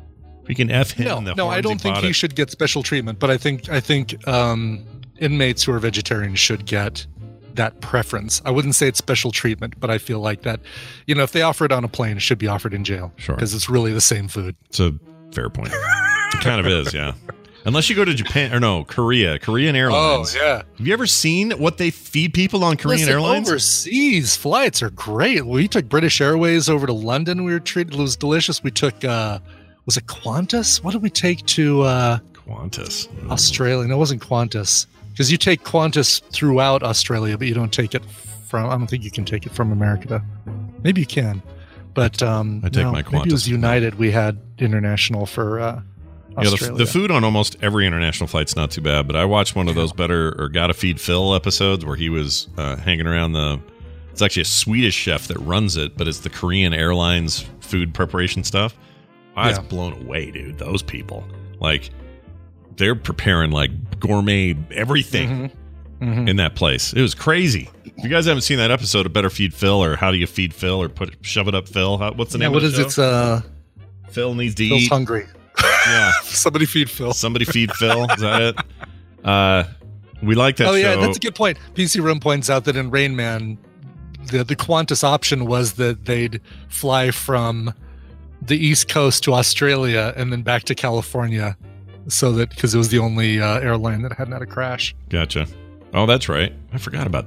We can f him. No, in the no, I horns don't think bought he it. should get special treatment. But I think I think um, inmates who are vegetarians should get that preference. I wouldn't say it's special treatment, but I feel like that, you know, if they offer it on a plane, it should be offered in jail. Sure. Because it's really the same food. It's a fair point. It kind of is, yeah. Unless you go to Japan or no Korea, Korean Airlines. Oh, yeah. Have you ever seen what they feed people on Korean Listen, Airlines? overseas flights are great. We took British Airways over to London. We were treated, it was delicious. We took, uh, was it Qantas? What did we take to uh, Qantas. Australia? No, it wasn't Qantas. Because you take Qantas throughout Australia, but you don't take it from, I don't think you can take it from America. Maybe you can. But um, I take no, my maybe it Qantas. was United. We had international for uh, Yeah, the, Australia. the food on almost every international flight's not too bad, but I watched one of those better or Gotta Feed Phil episodes where he was uh, hanging around the. It's actually a Swedish chef that runs it, but it's the Korean Airlines food preparation stuff. I was Yeah. blown away, dude. Those people, like, they're preparing like gourmet everything Mhm. in that place. It was crazy. If you guys haven't seen that episode of Better Feed Phil or How Do You Feed Phil or put shove it up Phil, how, what's the Yeah, name what of is the it? show? It's uh, Phil needs to Phil's eat. hungry. Yeah. Somebody feed Phil. Somebody feed Phil. Is that it? Uh, we like that Oh yeah, show. that's a good point. P C Room points out that in Rain Man, the the Qantas option was that they'd fly from the East Coast to Australia and then back to California, so that because it was the only uh, airline that hadn't had a crash. Gotcha. Oh, that's right. I forgot about that. Yeah.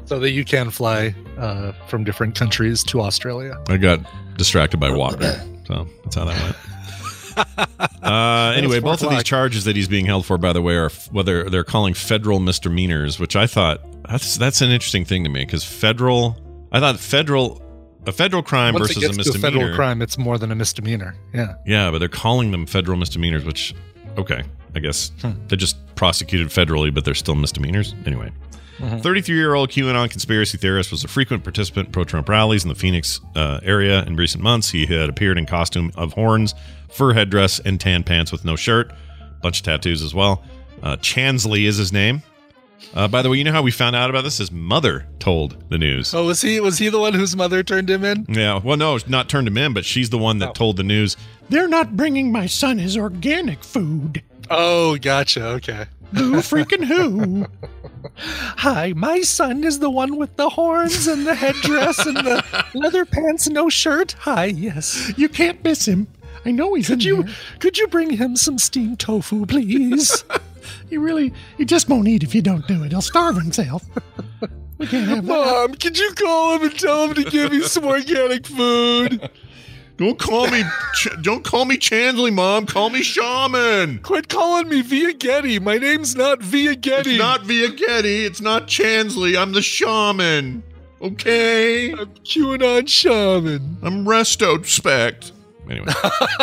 So that you can fly uh, from different countries to Australia. I got distracted by water, so that's how that went. Uh, anyway, both of these charges that he's being held for, by the way, are whether they're calling federal misdemeanors, which I thought that's that's an interesting thing to me because federal. I thought federal a federal crime Once versus it gets a misdemeanor. To a federal crime, it's more than a misdemeanor. Yeah. Yeah, but they're calling them federal misdemeanors, which okay, I guess hmm. they just prosecuted federally, but they're still misdemeanors anyway. thirty-three-year-old QAnon conspiracy theorist was a frequent participant in pro-Trump rallies in the Phoenix uh, area in recent months. He had appeared in costume of horns, fur headdress, and tan pants with no shirt. Bunch of tattoos as well. Uh, Chansley is his name. Uh, by the way, you know how we found out about this? His mother told the news. Oh, was he was he the one whose mother turned him in? Yeah. Well, no, not turned him in, but she's the one that oh. told the news. They're not bringing my son his organic food. Oh, gotcha. Okay. Who freaking who? Hi, my son is the one with the horns and the headdress and the leather pants, no shirt. Hi, yes. You can't miss him. I know he's could in you there. Could you bring him some steamed tofu, please? He really, he just won't eat if you don't do it. He'll starve himself. We can't have that. Mom, could you call him and tell him to give me some organic food? Don't call me, Ch- don't call me Chansley, Mom. Call me Shaman. Quit calling me Via Getty. My name's not Via Getty. It's not Via Getty. It's not Chansley. I'm the Shaman. Okay. I'm QAnon Shaman. I'm Resto Spect. Anyway.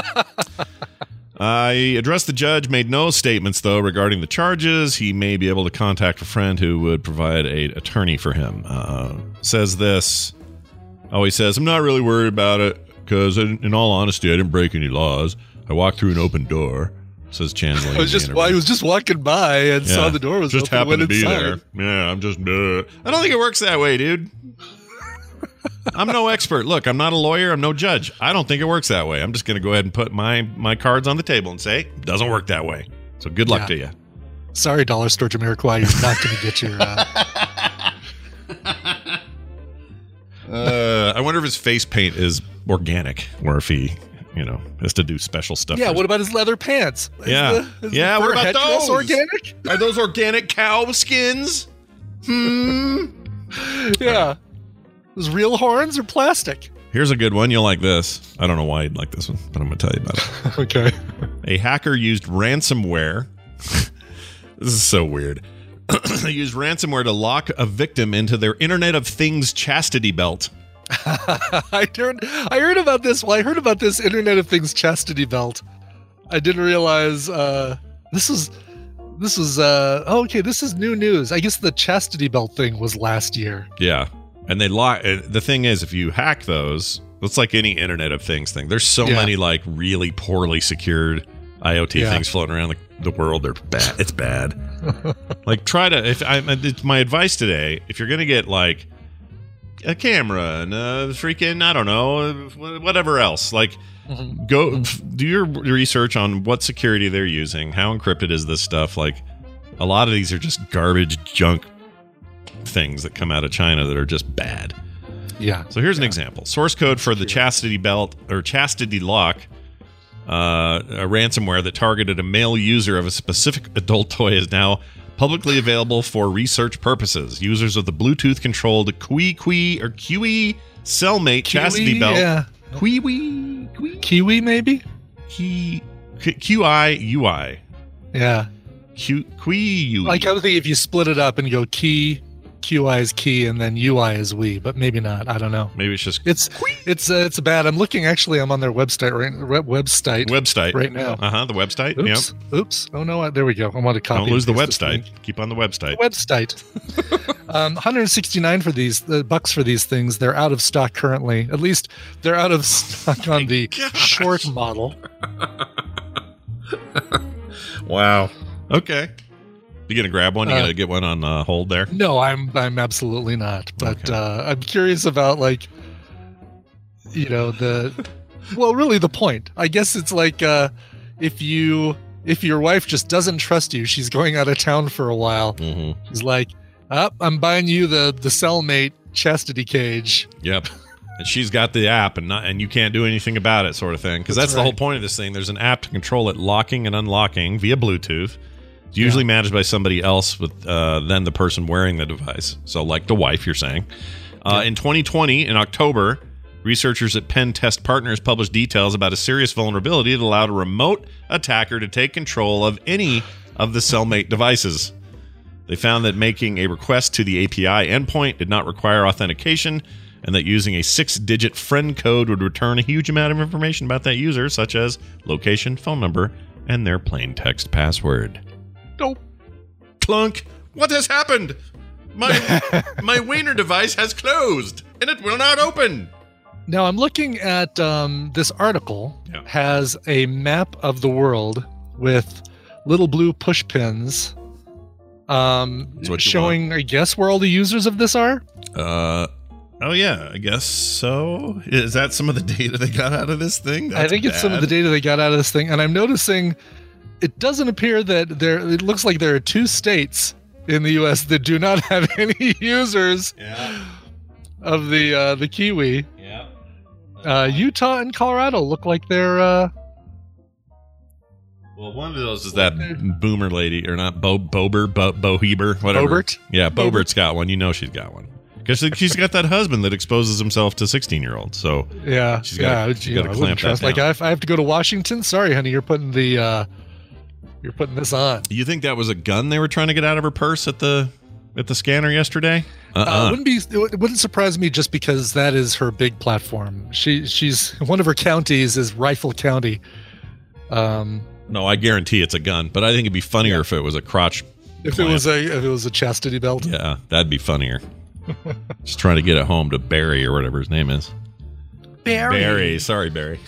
I addressed the judge, made no statements, though, regarding the charges. He may be able to contact a friend who would provide an attorney for him. Uh, says this. Oh, he says, I'm not really worried about it because, in, in all honesty, I didn't break any laws. I walked through an open door, says Chansley. I was just, I was just walking by and yeah, saw the door was just open. happened to be inside. there. Yeah, I'm just, uh, I don't think it works that way, dude. I'm no expert. Look, I'm not a lawyer. I'm no judge. I don't think it works that way. I'm just going to go ahead and put my, my cards on the table and say, it doesn't work that way. So good luck yeah. to you. Sorry, Dollar Store Jamiroquai, you're not going to get your... Uh... uh, I wonder if his face paint is organic or if he, you know, has to do special stuff. Yeah, what about his leather pants? Is yeah. The, yeah, what about those? Organic? Are those organic cow skins? Hmm. Yeah. Those real horns or plastic? Here's a good one. You'll like this. I don't know why you'd like this one, but I'm going to tell you about it. Okay. A hacker used ransomware. This is so weird. They used ransomware to lock a victim into their Internet of Things chastity belt. I heard, I heard about this. Well, I heard about this Internet of Things chastity belt. I didn't realize uh, this was... This was, uh, oh, okay, this is new news. I guess the chastity belt thing was last year. Yeah. And they lock. The thing is, if you hack those, it's like any Internet of Things thing. There's so yeah. many like really poorly secured IoT yeah. things floating around the, the world. They're bad. It's bad. Like try to. If I, it's my advice today, if you're gonna get like a camera and a freaking I don't know whatever else, like mm-hmm. go mm-hmm. do your research on what security they're using. How encrypted is this stuff? Like a lot of these are just garbage junk things that come out of China that are just bad. Yeah. So here's yeah. an example. Source code for the chastity belt or chastity lock, uh, a ransomware that targeted a male user of a specific adult toy is now publicly available for research purposes. Users of the Bluetooth-controlled Kui Kui or Kiwi Cellmate Kiwi, chastity belt. Yeah. Kiwi? Kiwi? Kiwi, maybe? Ki, Q I U I. Yeah. Q, Qui Like I would think if you split it up and you go key, Q I is key, and then U I is we, but maybe not. I don't know. Maybe it's just it's it's uh, it's bad. I'm looking actually. I'm on their website right website website right now. Uh huh. The website. Oops. Yep. Oops. Oh no. There we go. I want to copy. Don't lose the website. Keep on the website. The website. um, one hundred sixty-nine for these the bucks for these things. They're out of stock currently. At least they're out of stock on the gosh. short model. Wow. Okay. You gonna grab one? You uh, gotta get one on uh, hold there. No, I'm I'm absolutely not. But okay. uh, I'm curious about like, you know, the well, really the point. I guess it's like uh, if you if your wife just doesn't trust you, she's going out of town for a while. Mm-hmm. She's like, oh, I'm buying you the the Cellmate chastity cage. Yep. And she's got the app, and not and you can't do anything about it, sort of thing. Because that's, that's right. the whole point of this thing. There's an app to control it locking and unlocking via Bluetooth. It's usually yeah. managed by somebody else with uh, than the person wearing the device. So like the wife, you're saying. Uh, yeah. In twenty twenty, in October, researchers at Pen Test Partners published details about a serious vulnerability that allowed a remote attacker to take control of any of the cellmate devices. They found that making a request to the A P I endpoint did not require authentication, and that using a six-digit friend code would return a huge amount of information about that user, such as location, phone number, and their plain text password. Nope. Clunk. What has happened? My my wiener device has closed, and it will not open. Now I'm looking at um, this article. Yeah. Has a map of the world with little blue push pins um, showing, want. I guess, where all the users of this are. Uh, oh, yeah, I guess so. Is that some of the data they got out of this thing? That's I think it's bad. some of the data they got out of this thing. And I'm noticing it doesn't appear that there, it looks like there are two states in the U S that do not have any users yeah. of the uh, the Kiwi. Yeah. Uh, Utah and Colorado look like they're. Uh, well, one of those is that boomer lady, or not Bo Bober, Bo Boheber, whatever. Bobert? Yeah, Bobert's got one. You know she's got one. Because she's got that husband that exposes himself to sixteen-year-olds. So yeah, she's got yeah, she's got to clamp that down. Like I have, I have to go to Washington. Sorry, honey, you're putting the uh, you're putting this on. You think that was a gun they were trying to get out of her purse at the at the scanner yesterday? Uh-uh. Uh, it wouldn't be. It wouldn't surprise me just because that is her big platform. She she's one of her counties is Rifle County. Um, no, I guarantee it's a gun. But I think it'd be funnier yeah. if it was a crotch. If clamp. it was a if it was a chastity belt. Yeah, that'd be funnier. Just trying to get it home to Barry or whatever his name is. Barry. Barry. Sorry, Barry.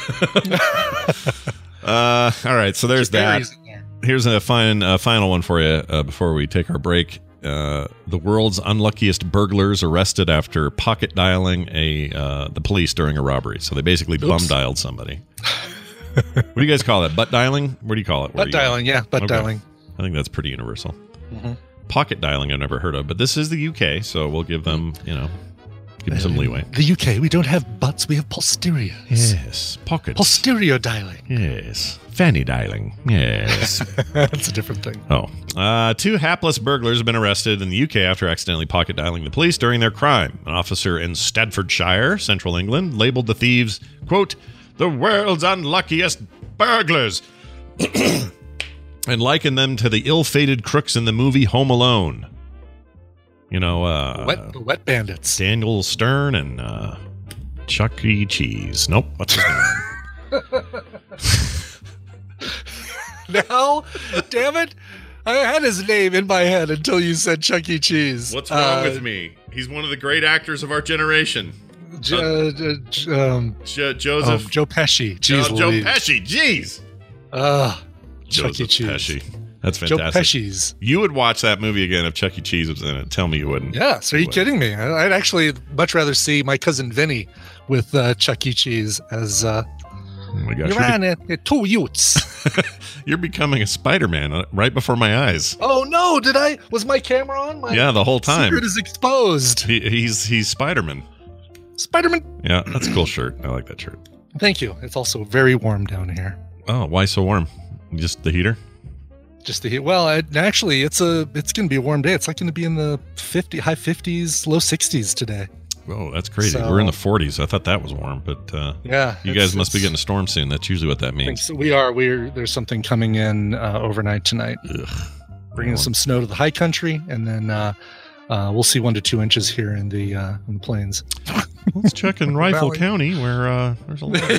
uh, all right, so there's that. Here's a fine, uh, final one for you uh, before we take our break. Uh, the world's unluckiest burglars arrested after pocket dialing a uh, the police during a robbery. So they basically Oops. bum dialed somebody. What do you guys call it? Butt dialing? What do you call it? Where Butt you dialing, go? yeah, butt Okay. dialing. I think that's pretty universal. Mm-hmm. Pocket dialing I've never heard of, but this is the U K, so we'll give them, you know, give them some leeway. The U K, we don't have butts, we have posteriors. Yes, pockets. Posterior dialing. Yes. Fanny dialing. Yes. That's a different thing. Oh. Uh, two hapless burglars have been arrested in the U K after accidentally pocket dialing the police during their crime. An officer in Staffordshire, central England, labeled the thieves, quote, the world's unluckiest burglars, and likened them to the ill-fated crooks in the movie Home Alone. You know, uh... Wet, wet bandits. Daniel Stern and uh, Chuck E. Cheese. Nope. What's his name? No, damn it! I had his name in my head until you said Chuck E. Cheese. What's wrong uh, with me? He's one of the great actors of our generation. J- uh, j- um, J- Joseph oh, Joe Pesci. Jeez, uh, Joe Pesci. Jeez. Uh, Chuck Joseph E. Cheese. Pesci. That's fantastic. Joe Pesci's. You would watch that movie again if Chuck E. Cheese was in it. Tell me you wouldn't. Yes. Are you, you kidding me? I'd actually much rather see my cousin Vinny with uh, Chuck E. Cheese as. Uh, oh my gosh. You're on it. Be- two youths. You're becoming a Spider-Man right before my eyes. Oh no! Did I? Was my camera on? My yeah, the whole time. Secret is exposed. He, he's he's Spider-Man. Spider-Man. Yeah, that's a cool shirt. I like that shirt. Thank you. It's also very warm down here. Oh, why so warm? Just the heater? Just the heat. Well, it, actually, it's a it's going to be a warm day. It's like going to be in the fifty, high fifties, low sixties today. Oh, that's crazy. So, We're in the forties. I thought that was warm, but uh, yeah, you guys must be getting a storm soon. That's usually what that means. So we are. We're there's something coming in uh, overnight tonight, Ugh. bringing Oh. some snow to the high country, and then uh, uh, we'll see one to two inches here in the uh, in the plains. Let's check in Rifle Valley. County where uh, there's a lot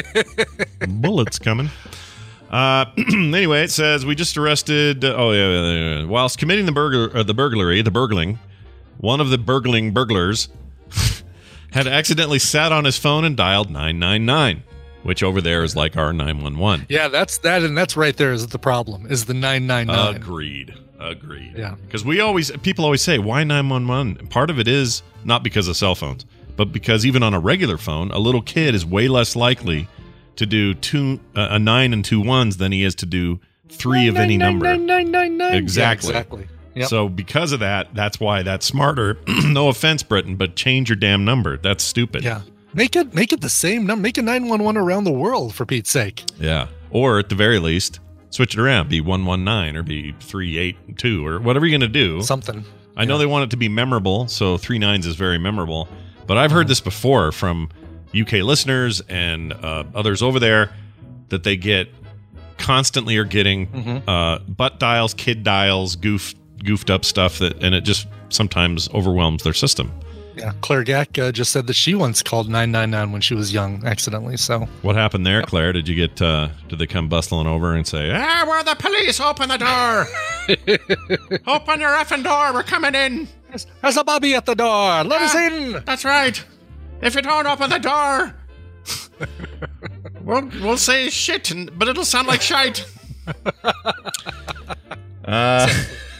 of bullets coming. Uh, anyway, it says we just arrested. Uh, oh yeah, yeah, yeah, whilst committing the burglar, uh, the burglary, the burgling, one of the burgling burglars had accidentally sat on his phone and dialed nine nine nine, which over there is like our nine one one. Yeah, that's that, and that's right there is the problem. Is the nine nine nine? Agreed. Agreed. Yeah. Because we always people always say why nine one one. Part of it is not because of cell phones, but because even on a regular phone, a little kid is way less likely to do two uh, a nine and two ones than he is to do three nine, of any nine, number. Nine, nine, nine, nine. Exactly. Yeah, exactly. Yep. So because of that, that's why that's smarter. No offense, Britain, but change your damn number. That's stupid. Yeah. Make it make it the same number. Make a nine one one around the world for Pete's sake. Yeah. Or at the very least, switch it around, be one one nine or be three eight two or whatever you're going to do. Something. I know yeah. they want it to be memorable, so three nines is very memorable. But I've heard mm-hmm. this before from U K listeners and uh, others over there that they get constantly are getting mm-hmm. uh, butt dials, kid dials, goof, goofed up stuff that, and it just sometimes overwhelms their system. Yeah, Claire Gack uh, just said that she once called nine nine nine when she was young accidentally. So what happened there, yep. Claire? Did you get? Uh, did they come bustling over and say, "Ah, we're the police! Open the door! Open your effing door! We're coming in! There's, there's a bobby at the door! Let yeah, us in!" That's right. If you don't open the door, we'll we'll say shit, and, but it'll sound like shite. uh.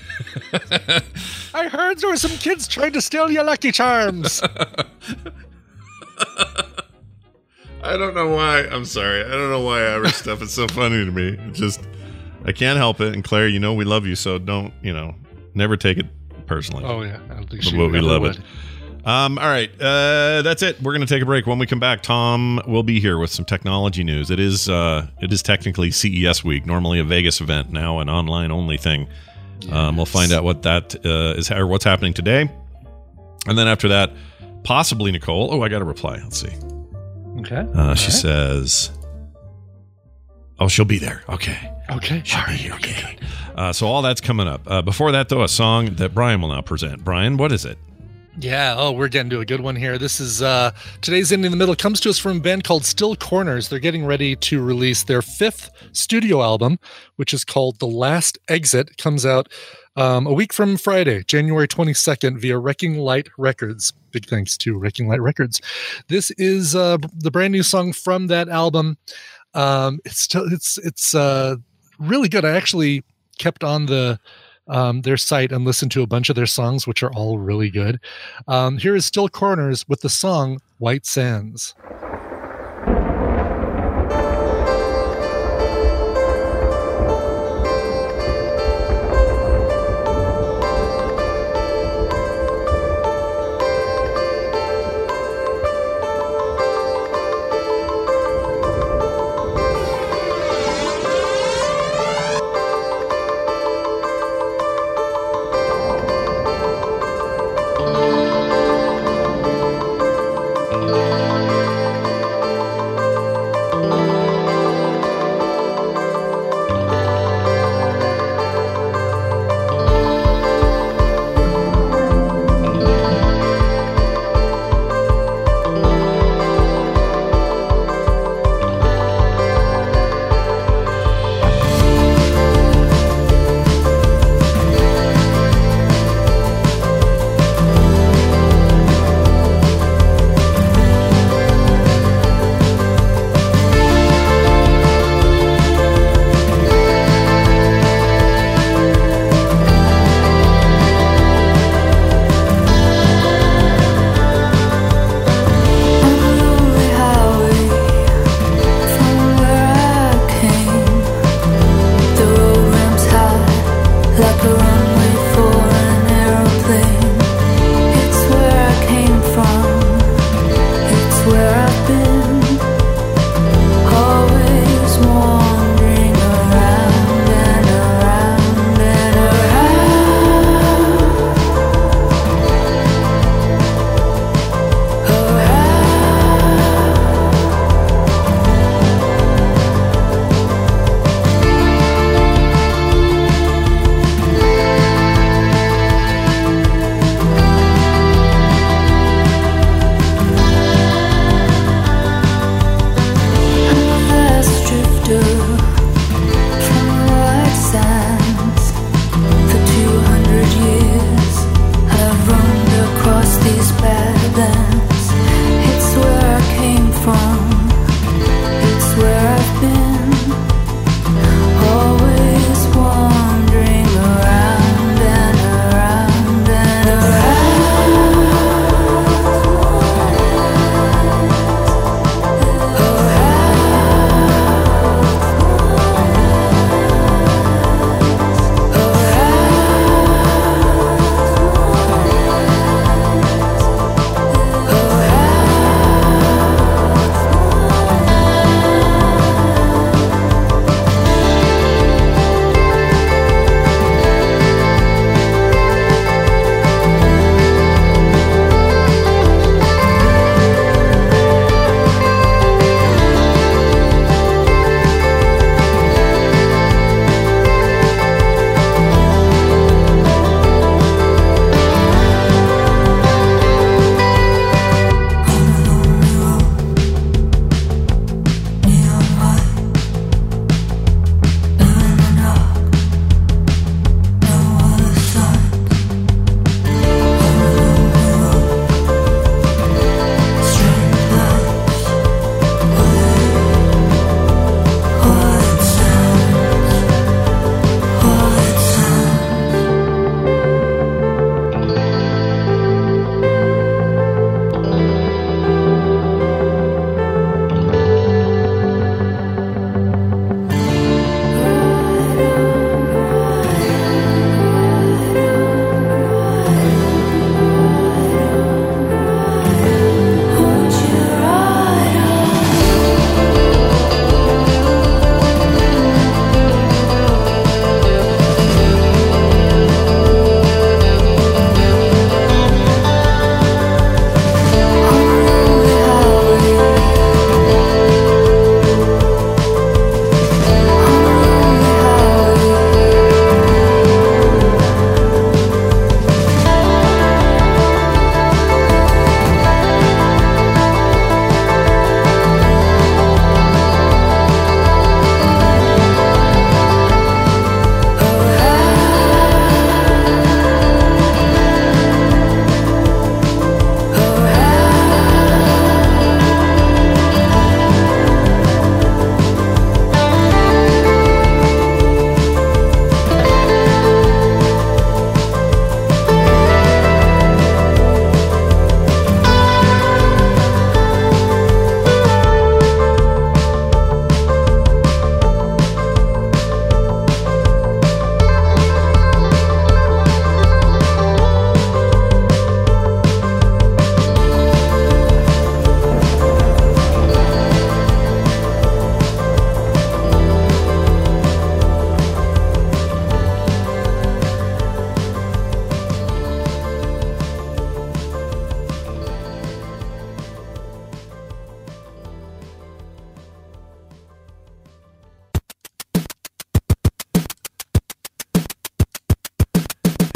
I heard there were some kids trying to steal your Lucky Charms. I don't know why. I'm sorry. I don't know why Irish stuff is so funny to me. It just, I can't help it. And Claire, you know we love you, so don't, you know, never take it personally. Oh, yeah. I don't think but she we love would. it. Um, all right. Uh, that's it. We're going to take a break. When we come back, Tom will be here with some technology news. It is, uh, it is technically C E S week, normally a Vegas event, now an online only thing. Yes. Um, we'll find out what that uh, is, or what's happening today, and then after that, possibly Nicole. Oh, I got a reply. Let's see. Okay. Uh, she right. says, "Oh, she'll be there." Okay. Okay. She'll be here. Okay. Uh, so all that's coming up. Uh, before that, though, a song that Brian will now present. Brian, what is it? Yeah, oh, we're getting to a good one here. This is uh, today's Indie in the Middle. It comes to us from a band called Still Corners. They're getting ready to release their fifth studio album, which is called The Last Exit. It comes out um, a week from Friday, January twenty-second, via Wrecking Light Records. Big thanks to Wrecking Light Records. This is uh, the brand new song from that album. Um, it's still, it's it's uh, really good. I actually kept on the Um, their site and listen to a bunch of their songs, which are all really good. Um, here is Still Corners with the song White Sands.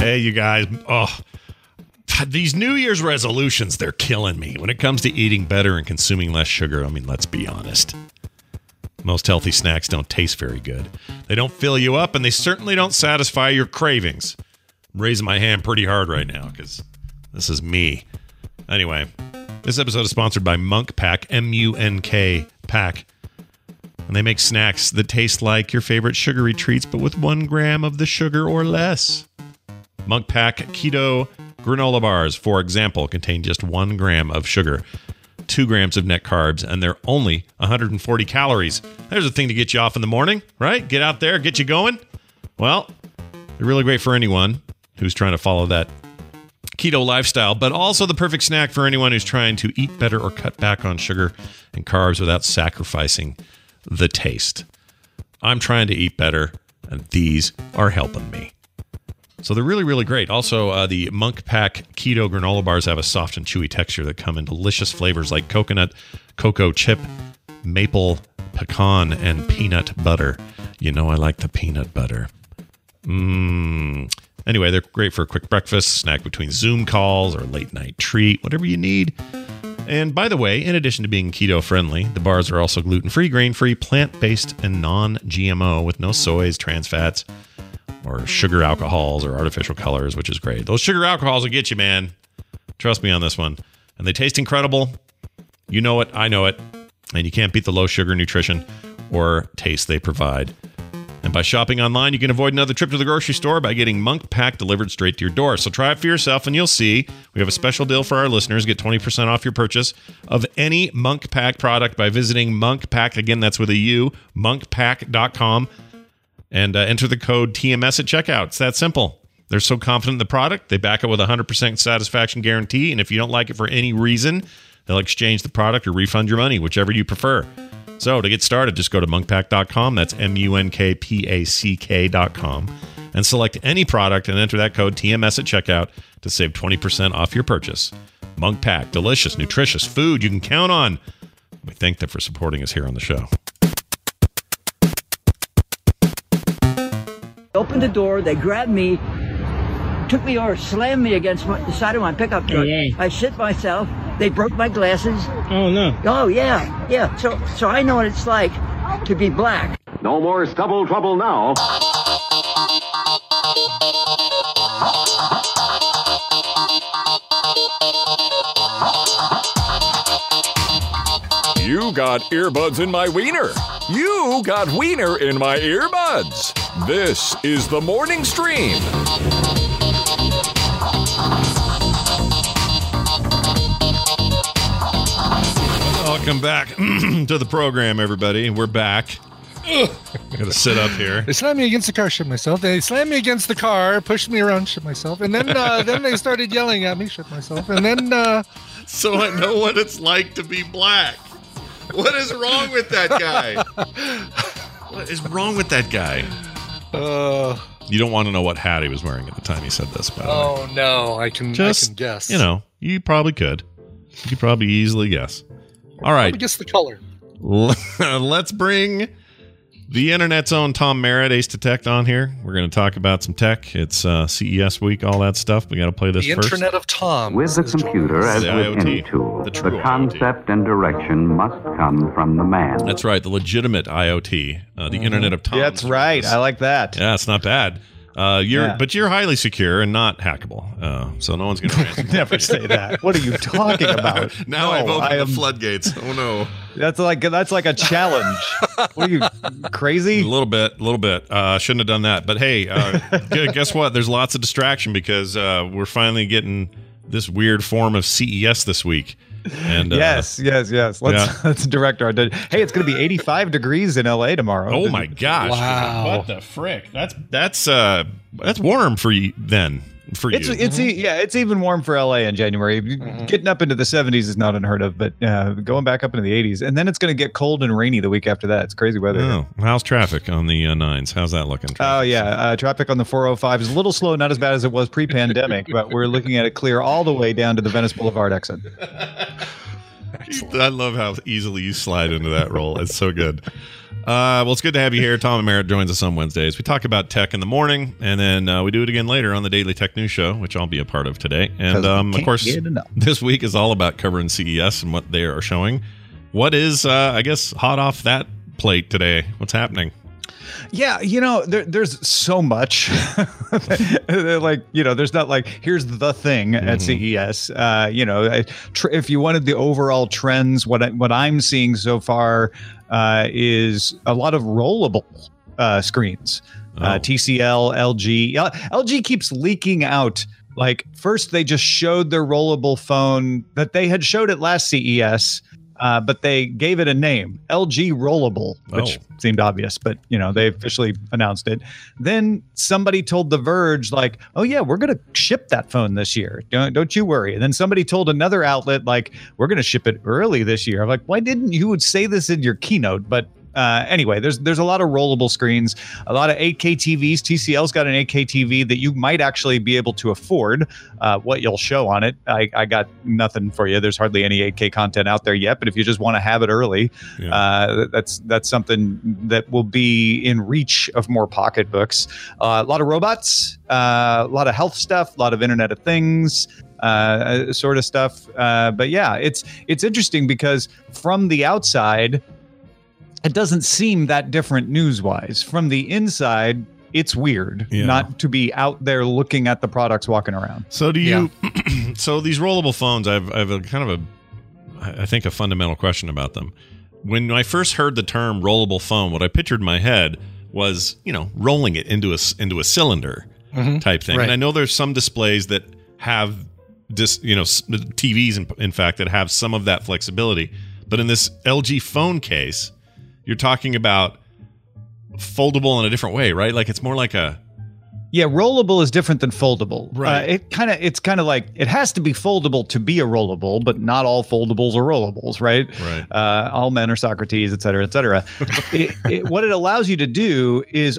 Hey, you guys. Oh, these New Year's resolutions, they're killing me. When it comes to eating better and consuming less sugar, I mean, let's be honest. Most healthy snacks don't taste very good. They don't fill you up, and they certainly don't satisfy your cravings. I'm raising my hand pretty hard right now because this is me. Anyway, this episode is sponsored by Munk Pack, M U N K Pack. And they make snacks that taste like your favorite sugary treats, but with one gram of the sugar or less. Munk Pack Keto granola bars, for example, contain just one gram of sugar, two grams of net carbs, and they're only one hundred forty calories. There's a thing to get you off in the morning, right? Get out there, get you going. Well, they're really great for anyone who's trying to follow that keto lifestyle, but also the perfect snack for anyone who's trying to eat better or cut back on sugar and carbs without sacrificing the taste. I'm trying to eat better, and these are helping me. So they're really, really great. Also, uh, the Munk Pack Keto granola bars have a soft and chewy texture that come in delicious flavors like coconut, cocoa chip, maple, pecan, and peanut butter. You know I like the peanut butter. Mmm. Anyway, they're great for a quick breakfast, snack between Zoom calls, or a late night treat, whatever you need. And by the way, in addition to being keto friendly, the bars are also gluten-free, grain-free, plant-based, and non-G M O with no soys, trans fats, or sugar alcohols or artificial colors, which is great. Those sugar alcohols will get you, man. Trust me on this one. And they taste incredible. You know it. I know it. And you can't beat the low sugar nutrition or taste they provide. And by shopping online, you can avoid another trip to the grocery store by getting Munk Pack delivered straight to your door. So try it for yourself and you'll see. We have a special deal for our listeners. Get twenty percent off your purchase of any Munk Pack product by visiting Munk Pack. Again, that's with a U, munk pack dot com. And uh, enter the code T M S at checkout. It's that simple. They're so confident in the product, they back it with a one hundred percent satisfaction guarantee. And if you don't like it for any reason, they'll exchange the product or refund your money, whichever you prefer. So to get started, just go to munk pack dot com. That's M U N K P A C K dot com. And select any product and enter that code T M S at checkout to save twenty percent off your purchase. Munk Pack, delicious, nutritious food you can count on. We thank them for supporting us here on the show. Opened the door, they grabbed me, took me over, slammed me against my, the side of my pickup truck. Hey, hey. I shit myself. They broke my glasses. Oh, no. Oh, yeah, yeah. So, so I know what it's like to be black. No more stubble trouble now. You got earbuds in my wiener. You got wiener in my earbuds. This is the Morning Stream. Welcome back to the program, everybody. We're back. I gotta sit up here. They slammed me against the car, shit myself. They slammed me against the car, pushed me around, shit myself, and then uh, then they started yelling at me, shit myself, and then. Uh, so I know what it's like to be black. What is wrong with that guy? What is wrong with that guy? Uh, you don't want to know what hat he was wearing at the time he said this, by the way. Oh no, I can Just, I can guess. You know, you probably could. You could probably easily guess. All right. Probably guess the color. Let's bring the internet's own Tom Merritt, Ace Detect, on here. We're going to talk about some tech. It's uh, C E S week, all that stuff. We got to play this the first. The Internet of Tom. With the computer, as the with IoT, any tool, the, the concept and direction must come from the man. That's right, the legitimate IoT, uh, the mm-hmm. Internet of Tom. Yeah, that's right. I like that. Yeah, it's not bad. Uh, you're, yeah. But you're highly secure and not hackable, uh, so no one's going to never say that. What are you talking about? Now no, I've opened I am, the floodgates. Oh no, that's like that's like a challenge. What are you crazy? A little bit, a little bit. Uh, shouldn't have done that. But hey, uh, guess what? There's lots of distraction because uh, we're finally getting this weird form of C E S this week. And uh, yes, yes, yes. Let's yeah. let's direct our. Hey, it's going to be eighty-five degrees in L A tomorrow. Oh my gosh! Wow! What the frick? That's that's uh that's warm for you then. For it's, you, it's mm-hmm. yeah, it's even warm for L A in January. Mm-hmm. Getting up into the seventies is not unheard of, but uh, going back up into the eighties, and then it's going to get cold and rainy the week after that. It's crazy weather. Oh, how's traffic on the uh, nines? How's that looking? Oh uh, yeah, uh, traffic on the four oh five is a little slow, not as bad as it was pre-pandemic, but we're looking at it clear all the way down to the Venice Boulevard exit. I love how easily you slide into that role. It's so good. Uh, well, it's good to have you here. Tom and Merritt joins us on Wednesdays. We talk about tech in the morning, and then uh, we do it again later on the Daily Tech News Show, which I'll be a part of today. And um, of course, this week is all about covering C E S and what they are showing. What is, uh, I guess, hot off that plate today? What's happening? Yeah, you know, there, there's so much. Like, you know, there's not like, here's the thing mm-hmm. at C E S. Uh, you know, tr- if you wanted the overall trends, what, I, what I'm seeing so far uh, is a lot of rollable uh, screens. Oh. Uh, T C L, L G. L G keeps leaking out. Like, first they just showed their rollable phone that they had showed at last C E S. Uh, but they gave it a name, L G Rollable, which oh. seemed obvious, but, you know, they officially announced it. Then somebody told The Verge, like, oh, yeah, we're going to ship that phone this year. Don't, don't you worry. And then somebody told another outlet, like, we're going to ship it early this year. I'm like, why didn't you would say this in your keynote? But Uh, anyway, there's there's a lot of rollable screens, a lot of eight K T Vs. T C L's got an eight K T V that you might actually be able to afford. Uh, what you'll show on it, I, I got nothing for you. There's hardly any eight K content out there yet. But if you just want to have it early, yeah. uh, that's that's something that will be in reach of more pocketbooks. Uh, a lot of robots, uh, a lot of health stuff, a lot of Internet of Things. Uh, sort of stuff. Uh, but yeah, it's it's interesting because from the outside, it doesn't seem that different news-wise. From the inside, it's weird yeah. not to be out there looking at the products walking around. So do you? Yeah. So these rollable phones, I've I've a kind of a, I think a fundamental question about them. When I first heard the term rollable phone, what I pictured in my head was, you know, rolling it into a into a cylinder mm-hmm. type thing. Right. And I know there's some displays that have this, you know, T Vs in, in fact that have some of that flexibility. But in this L G phone case, you're talking about foldable in a different way, right? Like it's more like a yeah, rollable is different than foldable. Right. Uh, it kind of it's kind of like it has to be foldable to be a rollable, but not all foldables are rollables, right? Right. Uh, all men are Socrates, et cetera, et cetera. it, it, what it allows you to do is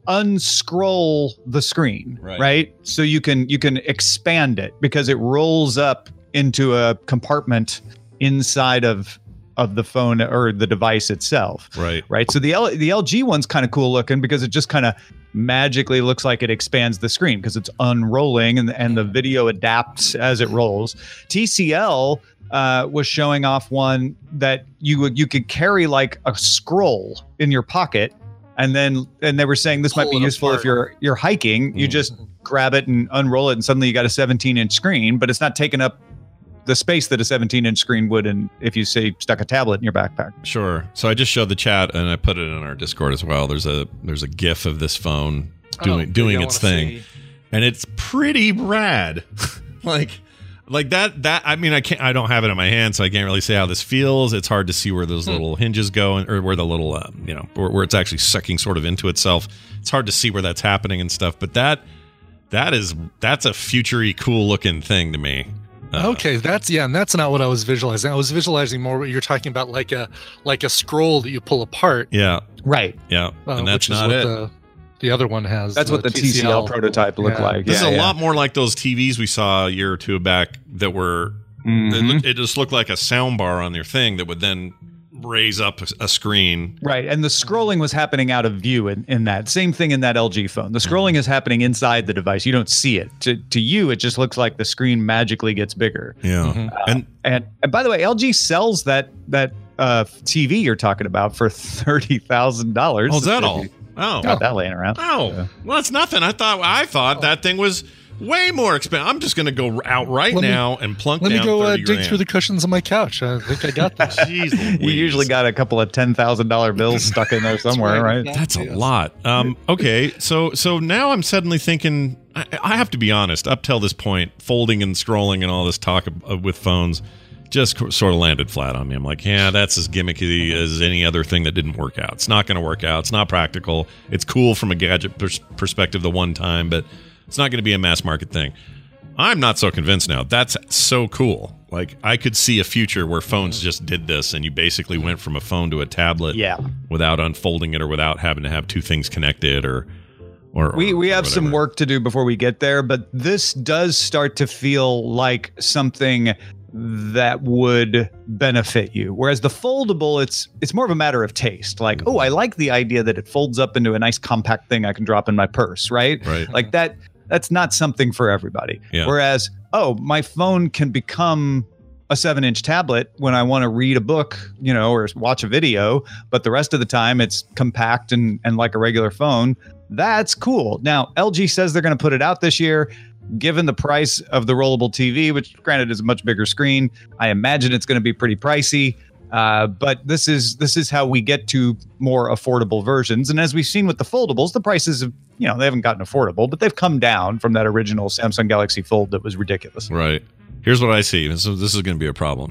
unscroll the screen, right. right? So you can you can expand it because it rolls up into a compartment inside of. of the phone or the device itself. Right. Right. So the L, the L G one's kind of cool looking because it just kind of magically looks like it expands the screen because it's unrolling and, and the video adapts as it rolls. T C L uh, was showing off one that you would, you could carry like a scroll in your pocket. And then, and they were saying this Pull might be useful apart. if you're, you're hiking, mm. you just grab it and unroll it and suddenly you got a seventeen inch screen, but it's not taking up the space that a seventeen inch screen would, and if you say stuck a tablet in your backpack. Sure. So I just showed the chat and I put it in our Discord as well. There's a there's a GIF of this phone doing oh, doing its thing, see. and it's pretty rad. like like that that I mean I can't I don't have it in my hand, so I can't really say how this feels. It's hard to see where those hmm. little hinges go, and, or where the little uh, you know where, where it's actually sucking sort of into itself. It's hard to see where that's happening and stuff. But that that is that's a futury cool looking thing to me. Uh, okay, that's yeah, and that's not what I was visualizing. I was visualizing more what you're talking about, like a like a scroll that you pull apart. Yeah, right. Yeah, uh, and that's which not is it. what the, the other one has. That's what the T C L, T C L prototype looked yeah. like. This yeah, is a yeah. lot more like those T Vs we saw a year or two back that were. Mm-hmm. It, looked, it just looked like a sound bar on their thing that would then raise up a screen. Right, and the scrolling was happening out of view in, in that. Same thing in that L G phone. The scrolling mm-hmm. is happening inside the device. You don't see it. To to you, it just looks like the screen magically gets bigger. Yeah. Mm-hmm. Uh, and, and and by the way, L G sells that that uh, T V you're talking about for thirty thousand dollars. Oh, is that all? Oh. Got that laying around. Oh. Yeah. Well, it's nothing. I thought I thought that thing was way more expensive. I'm just going to go out right let now me, and plunk let down me go uh, dig grand. through the cushions on my couch. I think I got this. Jeez, you usually got a couple of ten thousand dollar bills stuck in there somewhere, right? right? That's a lot. Um, okay, so so now I'm suddenly thinking. I, I have to be honest. Up till this point, folding and scrolling and all this talk of, with phones just sort of landed flat on me. I'm like, yeah, that's as gimmicky as any other thing that didn't work out. It's not going to work out. It's not practical. It's cool from a gadget pers- perspective the one time, but it's not going to be a mass market thing. I'm not so convinced now. That's so cool. Like, I could see a future where phones just did this and you basically went from a phone to a tablet yeah. without unfolding it or without having to have two things connected or or we we or have whatever. some work to do before we get there, but this does start to feel like something that would benefit you. Whereas the foldable, it's it's more of a matter of taste. Like, oh, I like the idea that it folds up into a nice compact thing I can drop in my purse, right? Right. Like that. That's not something for everybody. Yeah. Whereas, oh, my phone can become a seven inch tablet when I want to read a book, you know, or watch a video, but the rest of the time it's compact and, and like a regular phone. That's cool. Now, L G says they're going to put it out this year. Given the price of the rollable T V, which granted is a much bigger screen, I imagine it's going to be pretty pricey. Uh, but this is this is how we get to more affordable versions. And as we've seen with the foldables, the prices have, you know, they haven't gotten affordable, but they've come down from that original Samsung Galaxy Fold that was ridiculous. Right. Here's what I see. This is, this is going to be a problem.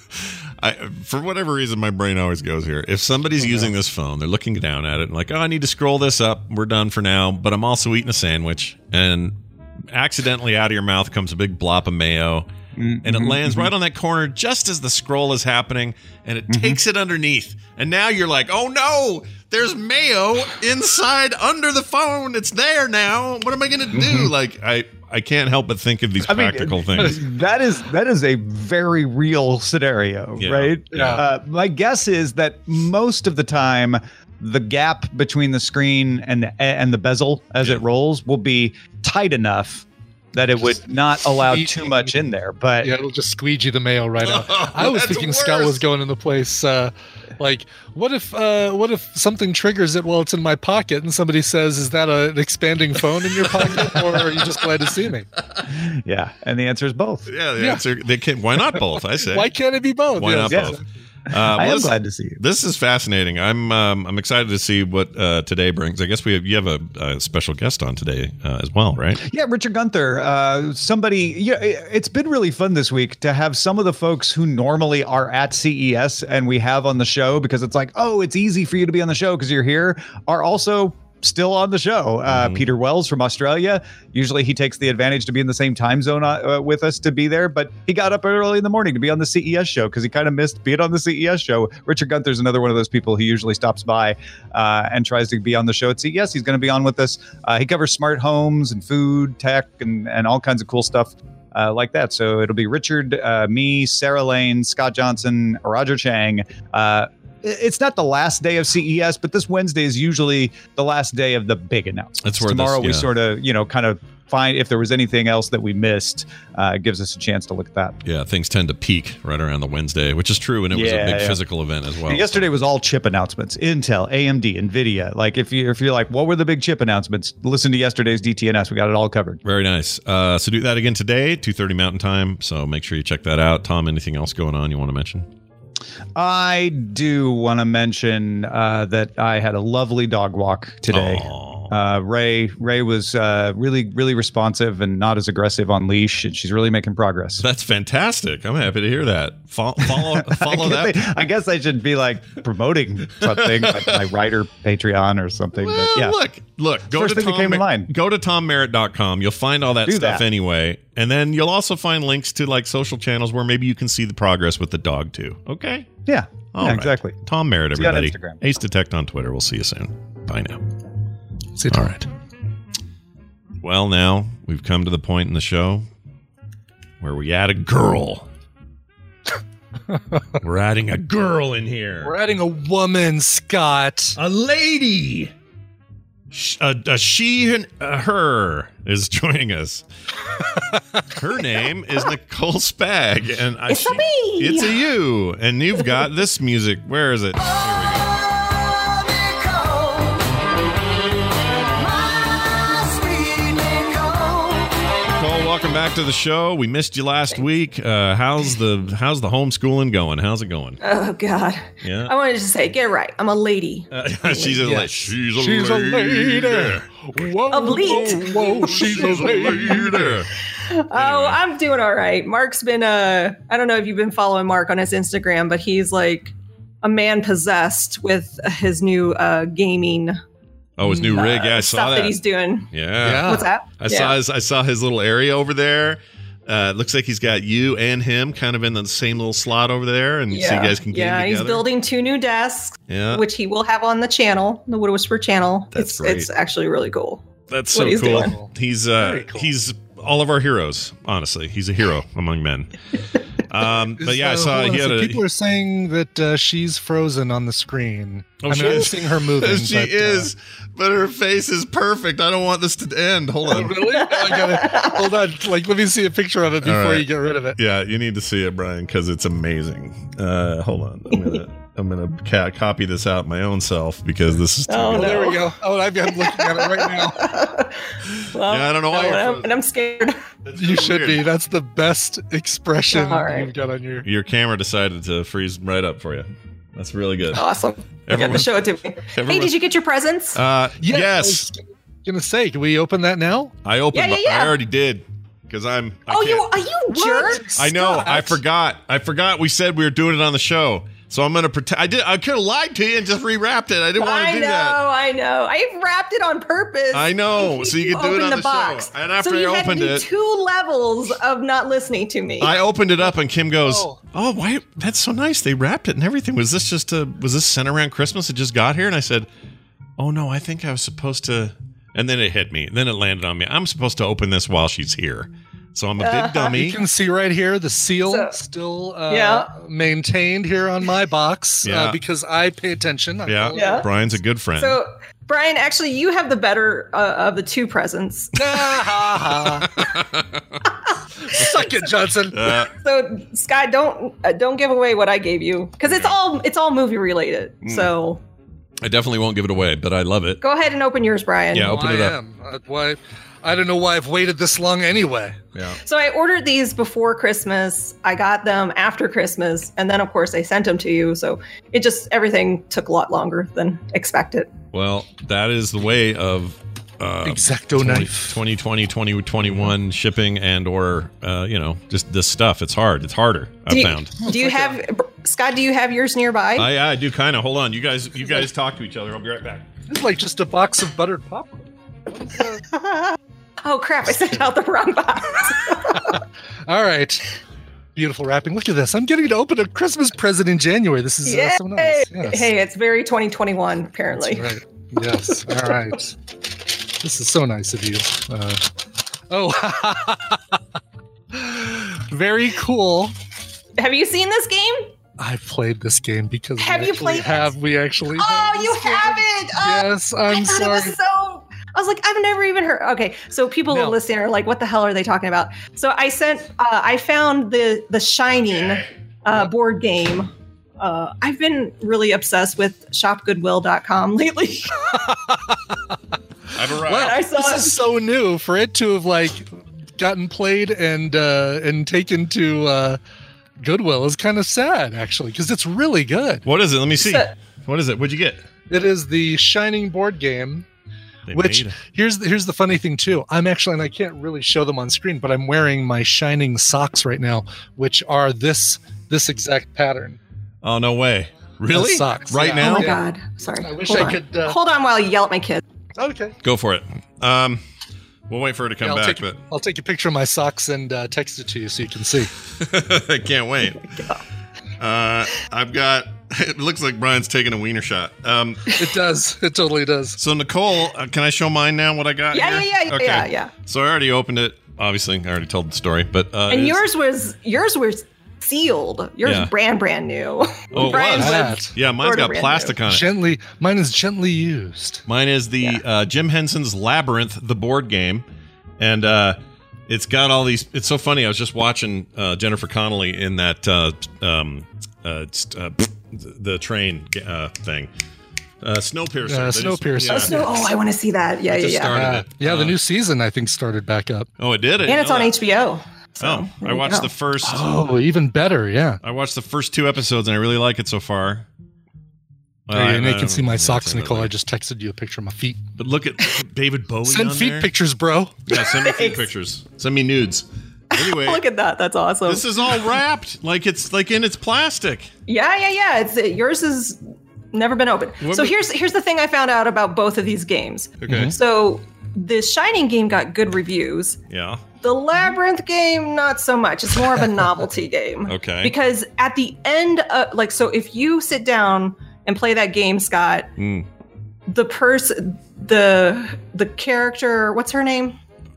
I, for whatever reason, my brain always goes here. If somebody's using this phone, they're looking down at it and like, oh, I need to scroll this up. We're done for now. But I'm also eating a sandwich. And accidentally out of your mouth comes a big blop of mayo. Mm-hmm, and it lands mm-hmm. right on that corner just as the scroll is happening, and it mm-hmm. takes it underneath. And now you're like, oh no, there's mayo inside under the phone. It's there now. What am I going to do? Mm-hmm. Like, I, I can't help but think of these I practical mean, things. That is that is a very real scenario, yeah. right? Yeah. Uh, my guess is that most of the time, the gap between the screen and the, and the bezel as yeah. it rolls will be tight enough that it would not allow too much in there. But yeah, it'll just squeegee the mayo right out. Oh, I was thinking worse. Scott was going into place. Uh, like, what if uh, what if something triggers it while it's in my pocket and somebody says, is that a, an expanding phone in your pocket, or are you just glad to see me? Yeah, and the answer is both. Yeah, the yeah. answer, they can, why not both, I say. Why can't it be both? Why yes. not yes. both? Uh, well, I am this, glad to see you. This is fascinating. I'm um, I'm excited to see what uh, today brings. I guess we have you have a, a special guest on today uh, as well, right? Yeah, Richard Gunther. Uh, somebody. Yeah, it's been really fun this week to have some of the folks who normally are at C E S and we have on the show, because it's like, oh, it's easy for you to be on the show because you're here, are also still on the show. Uh, mm-hmm. Peter Wells from Australia. Usually he takes the advantage to be in the same time zone uh, with us to be there, but he got up early in the morning to be on the C E S show because he kind of missed being on the C E S show. Richard Gunther's another one of those people who usually stops by uh, and tries to be on the show at C E S. He's going to be on with us. Uh, he covers smart homes and food, tech, and, and all kinds of cool stuff uh, like that. So it'll be Richard, uh, me, Sarah Lane, Scott Johnson, Roger Chang. Uh, It's not the last day of C E S, but this Wednesday is usually the last day of the big announcements. That's where tomorrow this, yeah. we sort of, you know, kind of find if there was anything else that we missed. Uh, it gives us a chance to look at that. Yeah, things tend to peak right around the Wednesday, which is true, and it was yeah, a big yeah. physical event as well. And yesterday was all chip announcements: Intel, A M D, Nvidia. Like if you if you're like, what were the big chip announcements? Listen to yesterday's D T N S. We got it all covered. Very nice. Uh, so do that again today, two thirty Mountain Time. So make sure you check that out. Tom, anything else going on you want to mention? I do want to mention uh, that I had a lovely dog walk today. Uh, Ray Ray was uh, really, really responsive and not as aggressive on leash, and she's really making progress. That's fantastic. I'm happy to hear that. Follow, follow, follow I that. I, I guess I should be like promoting something like my writer Patreon or something. Well, but yeah. look, look. Go First to thing Tom that came to Mer- mind. Go to tom merritt dot com. You'll find all that Do stuff that. anyway, and then you'll also find links to like social channels where maybe you can see the progress with the dog too. Okay. Yeah. All yeah right. Exactly. Tom Merritt, See you on everybody. Instagram. Ace Detect on Twitter. We'll see you soon. Bye now. See you All right. Well, now we've come to the point in the show where we add a girl. We're adding a girl in here. We're adding a woman, Scott. A lady. A, a she and a her is joining us. Her name is Nicole Spag, and I, it's she, a me. It's a you, and you've got this music. Where is it? Here we go. Welcome back to the show. We missed you last week. Uh, how's the how's the homeschooling going? How's it going? Oh God! Yeah. I wanted to say, get it right. I'm a lady. Uh, she's a yes. lady. She's a she's lady. A lady. Whoa, a bleat. Whoa, whoa, she's a lady. Oh, I'm doing all right. Mark's been uh, I don't know if you've been following Mark on his Instagram, but he's like a man possessed with his new uh, gaming. Oh, his new rig. Yeah, I saw stuff that. that he's doing. Yeah. yeah. What's that? I yeah. saw his I saw his little area over there. Uh, looks like he's got you and him kind of in the same little slot over there, and yeah. so you guys can game yeah, together. he's building two new desks, yeah. which he will have on the channel, the Wood Whisperer channel. That's it's great. It's actually really cool. That's so what he's cool. Doing. He's uh, Very cool. he's all of our heroes. Honestly, he's a hero among men. Um, but yeah, I Uh, saw hold on he a had sec. a. People are saying that uh, she's frozen on the screen. Oh, I mean, she I'm is. seeing her moving. She but, uh, is, but her face is perfect. I don't want this to end. Hold on. really? No, I gotta, hold on. Like, let me see a picture of it before All right. you get rid of it. Yeah, you need to see it, Brian, because it's amazing. Uh, hold on, I'm gonna I'm gonna ca- copy this out my own self because this is. Too Oh, good. no. There we go. Oh, I'm I'm looking at it right now. Well, Yeah, I don't know why no, you're and, I'm, frozen. and I'm scared. It's You really should weird. be. That's the best expression All right. you've got on your. Your camera decided to freeze right up for you. That's really good. Awesome. You got Everyone- to show it to me. Hey, everyone- did you get your presents? Uh, Yeah, I yes, was gonna say, can we open that now? I opened. Yeah, yeah, my- yeah. I already did because I'm. I oh, you can't- are you jerk? I know. Stop. I forgot. I forgot. We said we were doing it on the show, so I'm gonna pretend. I did. I could have lied to you and just rewrapped it. I didn't want I to do know, that. I know. I wrapped it on purpose. I know, in so case you could do it opened on the show. And after so I you had opened to do it- two levels of not listening to me. I opened it up and Kim goes, Oh. "Oh, why? That's so nice. They wrapped it and everything. Was this just a? Was this sent around Christmas? It just got here?" And I said, "Oh no, I think I was supposed to." And then it hit me. Then it landed on me. I'm supposed to open this while she's here. So I'm a Uh-huh. big dummy. You can see right here the seal So- still uh, Yeah. maintained here on my box Yeah. uh, because I pay attention. I Yeah. follow- Yeah. Brian's a good friend. so, Brian, actually, you have the better uh, of the two presents. Suck it, Johnson. Uh, So, Scott, don't uh, don't give away what I gave you because it's all it's all movie related. Mm. So, I definitely won't give it away, but I love it. go ahead and open yours, Brian. Yeah, open I it up. am. Uh, why? I don't know why I've waited this long anyway. Yeah. So I ordered these before Christmas. I got them after Christmas, and then of course I sent them to you. So it just everything took a lot longer than expected. Well, that is the way of uh, Exacto knife. twenty twenty, twenty twenty-one shipping and or uh, you know, just this stuff. It's hard. It's harder. Do I've you, found. do you have Scott? Do you have yours nearby? I, I do kind of. Hold on, you guys. You guys talk to each other. I'll be right back. It's like just a box of buttered popcorn. Oh crap! I sent out the wrong box. All right. Beautiful wrapping. Look at this. I'm getting to open a Christmas present in January. This is uh, Yay! so nice. Yes. Hey, it's very twenty twenty-one apparently. That's right. Yes. All right. This is so nice of you. Uh, oh, very cool. Have you seen this game? I've played this game because Have we you actually played it? have we actually Oh, have you this game. haven't. Oh, Yes, I'm I thought sorry. It was so. I was like, I've never even heard. Okay, so people No. listening are like, what the hell are they talking about? So I sent. Uh, I found the the Shining uh, board game. Uh, I've been really obsessed with shop goodwill dot com lately. I've arrived. Wow, I saw this it. is so new for it to have like gotten played and uh, and taken to uh, Goodwill is kind of sad actually because it's really good. What is it? Let me see. So- What is it? What'd you get? It is the Shining board game. They Which made it. here's the, here's the funny thing too. I'm actually and I can't really show them on screen, but I'm wearing my Shining socks right now, which are this this exact pattern. Oh no way! Really? The socks, Right yeah. now? Oh my Yeah. god! Sorry. I wish Hold I on. could, uh, Hold on while you yell at my kids. Okay. Go for it. Um, we'll wait for her to come Yeah, I'll back, take, I'll take a picture of my socks and uh, text it to you so you can see. but I can't wait. Uh, I've got. It looks like Brian's taking a wiener shot. Um, It does. It totally does. so Nicole, uh, can I show mine now? What I got? Yeah, here? yeah, yeah, Okay. yeah, yeah. So I already opened it. Obviously, I already told the story, but uh, And it's- yours was yours was sealed. Yours Yeah. brand brand new. Oh, it Brian's was. That. Yeah, mine's Order got brand plastic new. on it. Gently, mine is gently used. Mine is the Yeah. uh, Jim Henson's Labyrinth, the board game, and uh, it's got all these. It's so funny. I was just watching uh, Jennifer Connelly in that uh, um, uh, st- uh, the train uh, thing, uh, Snowpiercer. Uh, They just- Snowpiercer. Oh, Snow- oh, I want to see that. Yeah, I yeah, just yeah. started Uh, it. yeah, the Uh, new season I think started back up. Oh, it did. I And didn't it's know on that. H B O. So, Oh, there I you watched go. the first. Oh, even better. Yeah. I watched the first two episodes, and I really like it so far. Well, There you I- go, and they I can see don't- my I'll socks, say that Nicole. I later. just texted you a picture of my feet. But look at David Bowie Send on feet there. pictures, bro. Yeah, send me feet Thanks. pictures. Send me nudes. Anyway, Look at that. That's awesome. this is all wrapped like it's like in its plastic. yeah, yeah, yeah. It's it, yours is never been opened. What So was- here's here's the thing I found out about both of these games. Okay. So the Shining game got good reviews. Yeah. The Labyrinth game, not so much. It's more of a novelty game. Okay. Because at the end, of, like, so if you sit down and play that game, Scott, Mm. the person, the the character, what's her name?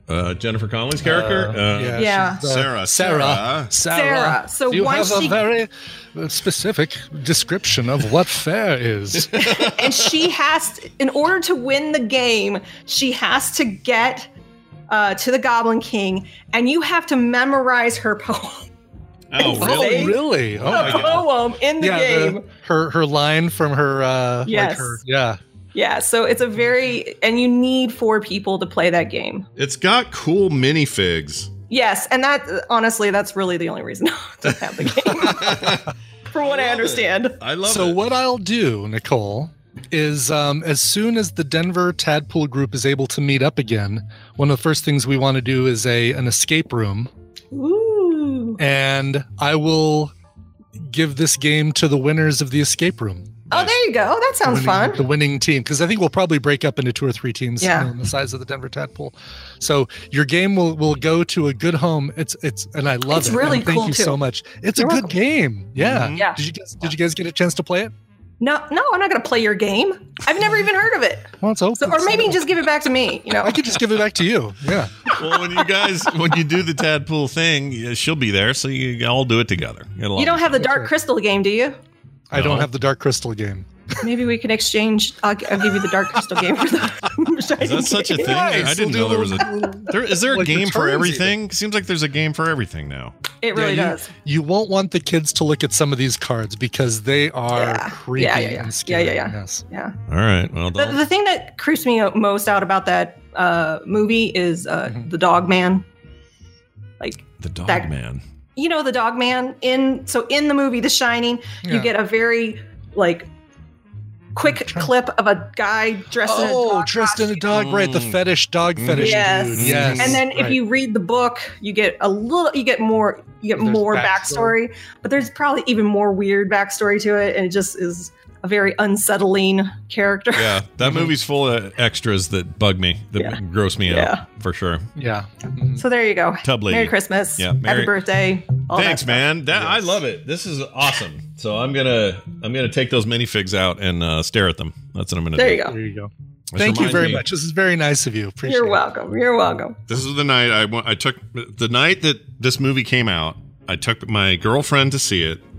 Uh, Jennifer Connelly's character? Uh, Uh, yeah, Yeah. she's, uh, Sarah. Sarah. Sarah. Sarah. So you once have she- a very uh, specific description of what fair is. And she has to, in order to win the game, she has to get uh, to the Goblin King, and you have to memorize her poem. Oh, Oh, really? really? Oh, a my God. poem in the Yeah, game. the- her her line from her. Uh, Yes. Like her, yeah. Yeah, so it's a very, and you need four people to play that game. It's got cool minifigs. Yes, and that honestly, that's really the only reason to have the game. From what I, understand. I love so it. what I'll do, Nicole, is um, as soon as the Denver Tadpool group is able to meet up again, one of the first things we want to do is a an escape room. Ooh. And I will give this game to the winners of the escape room. Oh, there you go. That sounds the winning, fun. The winning team, because I think we'll probably break up into two or three teams, Yeah. you know, the size of the Denver Tadpole. So your game will will go to a good home. It's it's and I love It's it. really And thank cool, you too. so much. It's You're a good welcome. game. Yeah. Yeah. Did you guys Did you guys get a chance to play it? No, no, I'm not going to play your game. I've never even heard of it. Well, it's open. So, or maybe just give it back to me. You know, I could just give it back to you. Yeah. Well, when you guys, when you do the Tadpool thing, yeah, she'll be there, so you all do it together. It'll you don't all- have the Dark Crystal game, do you? I don't No. have the Dark Crystal game. Maybe we can exchange. I'll, I'll give you the Dark Crystal game for the. Is that such a thing? I didn't know there was a. There, is there a Like game for returns everything? Seems like there's a game for everything now. It really Yeah, you- does. You won't want the kids to look at some of these cards because they are Yeah. creepy Yeah, yeah, yeah. and scary. Yeah, yeah, yeah. Yes. Yeah. All right. Well, The, the thing that creeps me out most out about that uh, movie is uh, the dog man. Like the dog that- man. you know the dog man in so in the movie The Shining, Yeah. you get a very like quick clip of a guy dressed in a Oh, dog dressed in a dog, right? The Mm. fetish dog fetish Yes. dude. Yes. And then if right. you read the book, you get a little, you get more, you get There's more backstory. backstory, but there's probably even more weird backstory to it. And it just is a very unsettling character. Yeah, that movie's full of extras that bug me, that Yeah. gross me Yeah. out for sure. Yeah. So there you go. Tub lady. Merry Christmas. Yeah, Merry- Happy birthday. All Thanks, that stuff. man. That, I love it. This is awesome. So I'm gonna I'm gonna take those minifigs out and uh, stare at them. That's what I'm gonna There do. you go. There you go. This Thank you reminds very me- much. This is very nice of you. Appreciate You're it. welcome. You're welcome. This is the night I went, I took the night that this movie came out. I took my girlfriend to see it,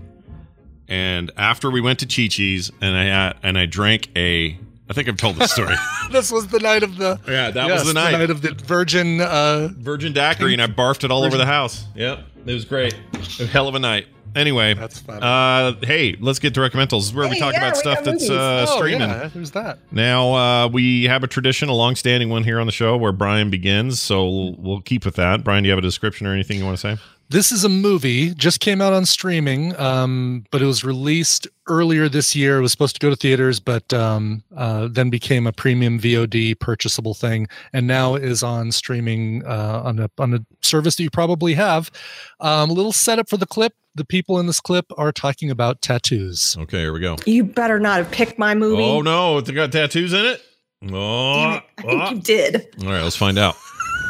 and after we went to Chi-Chi's, and I had, and I drank a. I think I've told this story. This was the night of the Yeah, that yes, was the night. of the virgin uh Virgin daiquiri, and I barfed it all over the house. Yep, it was great. A hell of a night. Anyway, That's fun. uh, hey, let's get to recommendals. This is where we Hey, talk yeah, about we stuff got that's movies. uh, oh, streaming. yeah, there's that. Now, uh, we have a tradition, a long-standing one here on the show where Brian begins, so we'll, we'll keep with that. Brian, do you have a description or anything you want to say? This is a movie, just came out on streaming, um, but it was released earlier this year. It was supposed to go to theaters, but um, uh, then became a premium V O D purchasable thing, and now is on streaming uh, on a on a service that you probably have. Um, a little setup for the clip. The people in this clip are talking about tattoos. Okay, here we go. You better not have picked my movie. Oh, no, they got tattoos in it? Oh, Damn it. I think oh. you did. All right, let's find out.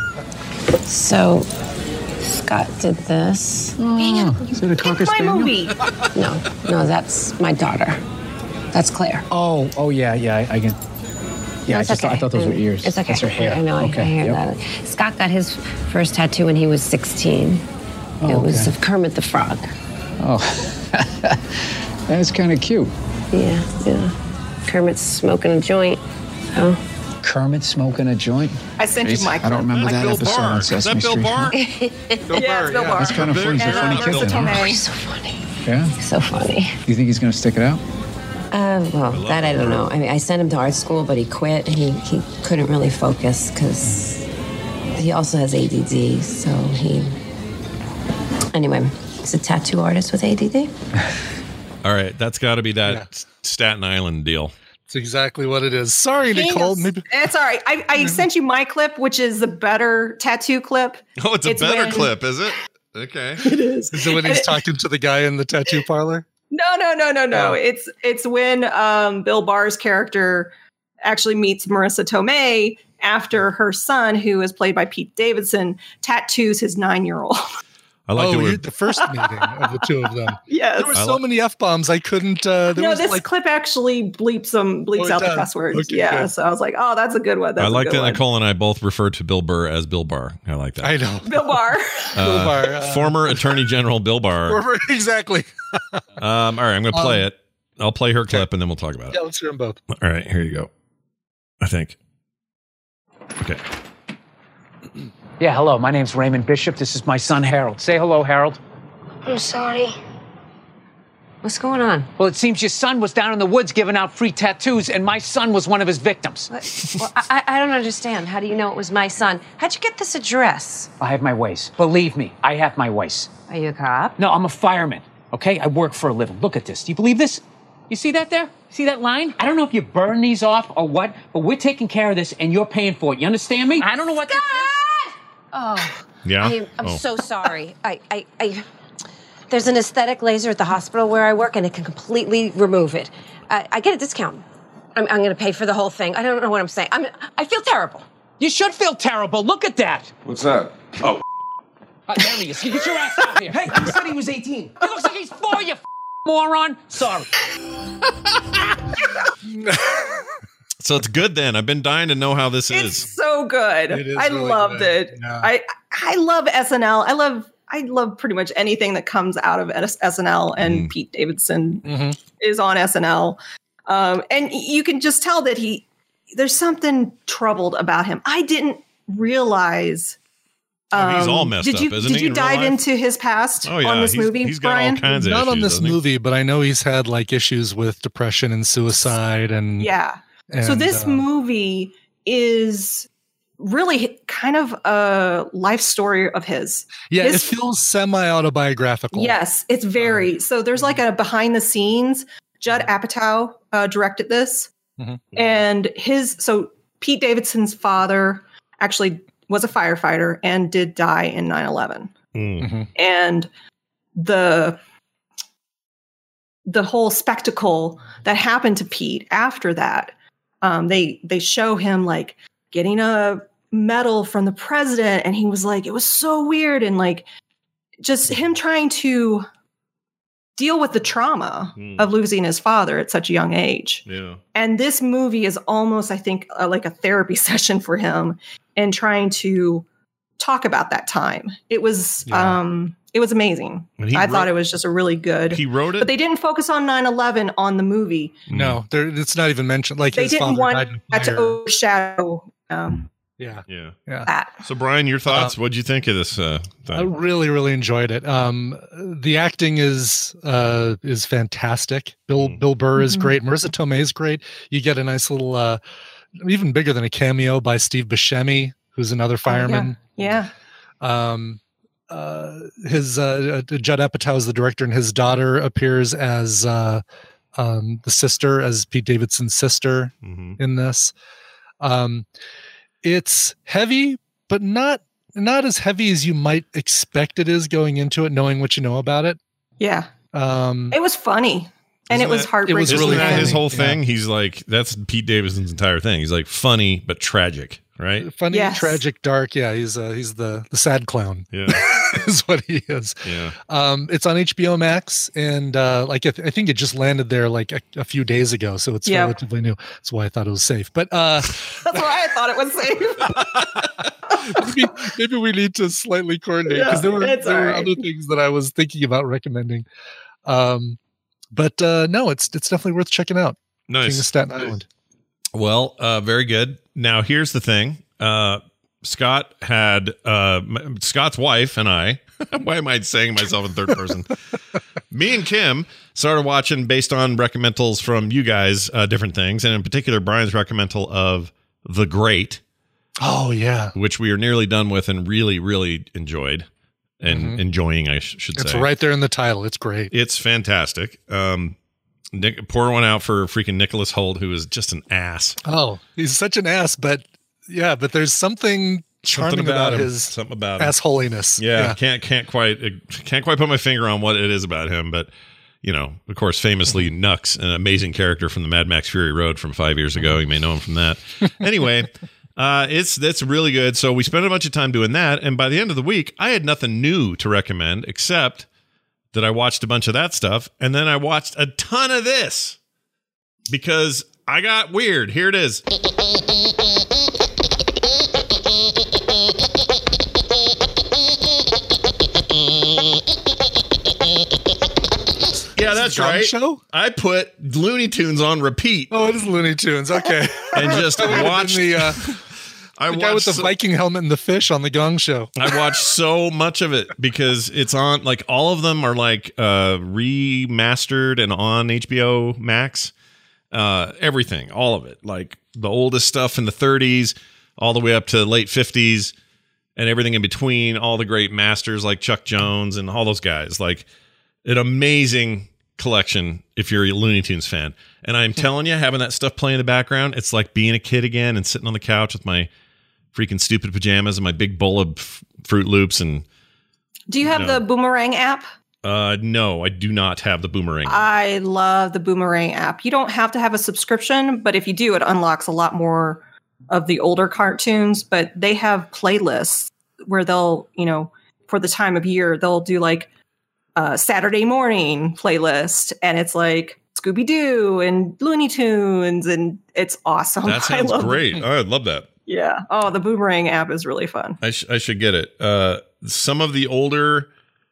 So, Scott did this. Oh, Is it a Cocker Pick my Spaniel? movie. No, no, that's my daughter. That's Claire. Oh, oh yeah, yeah, I, I can. Yeah, I It's just thought, I okay. thought those were ears. It's okay. That's her hair. I know. I- Okay. I hear yep. that. Scott got his first tattoo when he was sixteen. Oh, it was okay. of Kermit the Frog. Oh, that's kind of cute. Yeah, yeah. Kermit's smoking a joint. So Kermit smoking a joint. I sent you Jeez, my I don't remember Like that Bill episode Barr. on Is that Sesame Bill Street. Barr? Yeah, it's Bill Barr. That's kind of funny. He's a And, uh, funny kid. Marissa then, huh? Tomei. he's so funny. Yeah. He's so funny. You think he's gonna stick it out? Uh, well, that I don't know. I mean, I sent him to art school, but he quit. He he couldn't really focus because he also has A D D. So he. Anyway, he's a tattoo artist with A D D. All right, that's got to be that Yeah. Staten Island deal. It's exactly what it is. Sorry, King Nicole. of- Maybe It's all right. I, I sent you my clip, which is the better tattoo clip. Oh, it's a It's better when- clip, is it? Okay. It is. is it when he's talking to the guy in the tattoo parlor? No, no, no, no, no. Oh. It's it's when um, Bill Barr's character actually meets Marissa Tomei after her son, who is played by Pete Davidson, tattoos his nine-year-old. I like oh, that we're- you- the first meeting of the two of them. Yes. There were I so like- many F bombs I couldn't. Uh, there No, was this like, clip actually bleeps some bleeps Oh, it out does? the cuss words. Okay, yeah, good. so I was like, oh, that's a good one. That's I like a good that one. Nicole and I both refer to Bill Burr as Bill Barr. I like that. I know. Bill Barr. Uh, Bill Barr, uh, former Attorney General Bill Barr. exactly. Um, all right, I'm going to play Um, it. I'll play her clip and then we'll talk about Yeah, it. let's hear them both. All right, here you go. I think. Okay. Yeah, hello. My name's Raymond Bishop. This is my son, Harold. Say hello, Harold. I'm sorry. What's going on? Well, it seems your son was down in the woods giving out free tattoos, and my son was one of his victims. Well, I, I don't understand. How do you know it was my son? How'd you get this address? I have my ways. Believe me, I have my ways. Are you a cop? No, I'm a fireman, okay? I work for a living. Look at this. Do you believe this? You see that there? See that line? I don't know if you burn these off or what, but we're taking care of this, and you're paying for it. You understand me? I don't know what this is. Oh. Yeah? I am, I'm Oh. so sorry. I, I, I, there's an aesthetic laser at the hospital where I work, and it can completely remove it. I, I get a discount. I'm, I'm going to pay for the whole thing. I don't know what I'm saying. I'm, I feel terrible. You should feel terrible. Look at that. What's that? Oh. Uh, there he is. You get your ass out here. Hey, he said he was eighteen. He looks like he's four, you f- moron. Sorry. So it's good then. I've been dying to know how this It's is. so good. It is I really loved good. it. Yeah. I I love S N L. I love I love pretty much anything that comes out of S- SNL, and Mm. Pete Davidson Mhm. is on S N L. Um, and you can just tell that he there's something troubled about him. I didn't realize. Oh, he's um, all messed did up, you, isn't Did he, you in real dive life? into his past Oh, yeah. on this He's- movie, he's got all Brian? kinds of Not on issues, this doesn't he? movie, but I know he's had like issues with depression and suicide and Yeah. so and, this uh, movie is really kind of a life story of his. yeah, His- it feels semi-autobiographical. Yes, it's very. So there's like a behind the scenes. Judd Apatow uh, directed this, Mhm. and his so Pete Davidson's father actually was a firefighter and did die in nine eleven. Mm. Mhm. And the the whole spectacle that happened to Pete after that, um, they they show him like getting a medal from the president, and he was like, it was so weird, and like just him trying to deal with the trauma Mm. of losing his father at such a young age. Yeah. And this movie is almost, I think, uh, like a therapy session for him and trying to talk about that time. It was, Yeah. um, it was amazing. And he I wrote- thought it was just a really good. He wrote it? but they didn't focus on nine eleven on the movie. No, there, it's not even mentioned. Like They his didn't father want died in that to fire. overshadow um, Yeah, Yeah. yeah. that. So, Brian, your thoughts? What'd you think of this uh, I thing? really, really enjoyed it. Um, the acting is uh, is fantastic. Bill Mm. Bill Burr is Mhm. great. Marissa Tomei is great. You get a nice little, uh, even bigger than a cameo by Steve Buscemi, who's another fireman. Yeah. Um, uh, his uh, uh, Judd Apatow is the director, and his daughter appears as uh, um, the sister, as Pete Davidson's sister Mhm. in this. Um, it's heavy, but not not as heavy as you might expect it is going into it, knowing what you know about it. Yeah. Um, It was funny. And it Isn't was that- heartbreaking. was Isn't really that funny. his whole Yeah. thing? He's like, that's Pete Davidson's entire thing. He's like funny but tragic, right? funny, Yes. tragic, dark. Yeah, he's uh, he's the the sad clown. Yeah. is what he is. Yeah. Um, it's on H B O Max, and uh, like I, th- I think it just landed there like a, a few days ago, so it's Yeah. relatively new. That's why I thought it was safe. But uh, That's why I thought it was safe. maybe, maybe we need to slightly coordinate because Yeah, there were it's there all were right. other things that I was thinking about recommending. Um, but uh, no, it's it's definitely worth checking out. King of Nice. Staten Island. Well, uh, very good. Now, here's the thing. Uh, Scott had uh, m- Scott's wife and I. Why am I saying myself in third person? Me and Kim started watching based on recommendals from you guys, uh, different things, and in particular, Brian's recommendal of The Great, Oh yeah, which we are nearly done with and really, really enjoyed and Mhm. enjoying. I sh- should it's say right there in the title. It's great. It's fantastic. Um, Nick, pour one out for freaking Nicholas Hoult, who is just an ass. Oh, he's such an ass, but yeah, but there's something charming Something about, about, him. his Something about him. ass holiness. Yeah, can't can't quite can't quite put my finger on what it is about him, but you know, of course, famously Nux, an amazing character from the Mad Max Fury Road from five years ago. You may know him from that. Anyway, Uh, it's that's really good. So we spent a bunch of time doing that, and by the end of the week, I had nothing new to recommend except that I watched a bunch of that stuff, and then I watched a ton of this because I got weird. Here it is. Yeah, that's right. Show? I put Looney Tunes on repeat. Oh, it is Looney Tunes. Okay. And just watched the, uh, I the guy with the so, Viking helmet and the fish on the Gong Show. I watched so much of it because it's on, like, all of them are like uh, remastered and on H B O Max. Uh, everything, all of it, like the oldest stuff in the thirties, all the way up to late fifties, and everything in between. All the great masters like Chuck Jones and all those guys, like an amazing collection if you're a Looney Tunes fan. And I'm telling you, having that stuff play in the background, it's like being a kid again and sitting on the couch with my freaking stupid pajamas and my big bowl of f- Fruit Loops. And do you have you know, the Boomerang app? Uh, no, I do not have the Boomerang. I love the Boomerang app. You don't have to have a subscription, but if you do, it unlocks a lot more of the older cartoons. But they have playlists where they'll, you know, for the time of year, they'll do like a Saturday morning playlist, and it's like Scooby-Doo and Looney Tunes, and it's awesome. That sounds I love great. it. I love that. Yeah. Oh, the Boomerang app is really fun. I, sh- I should get it. Uh, some of the older,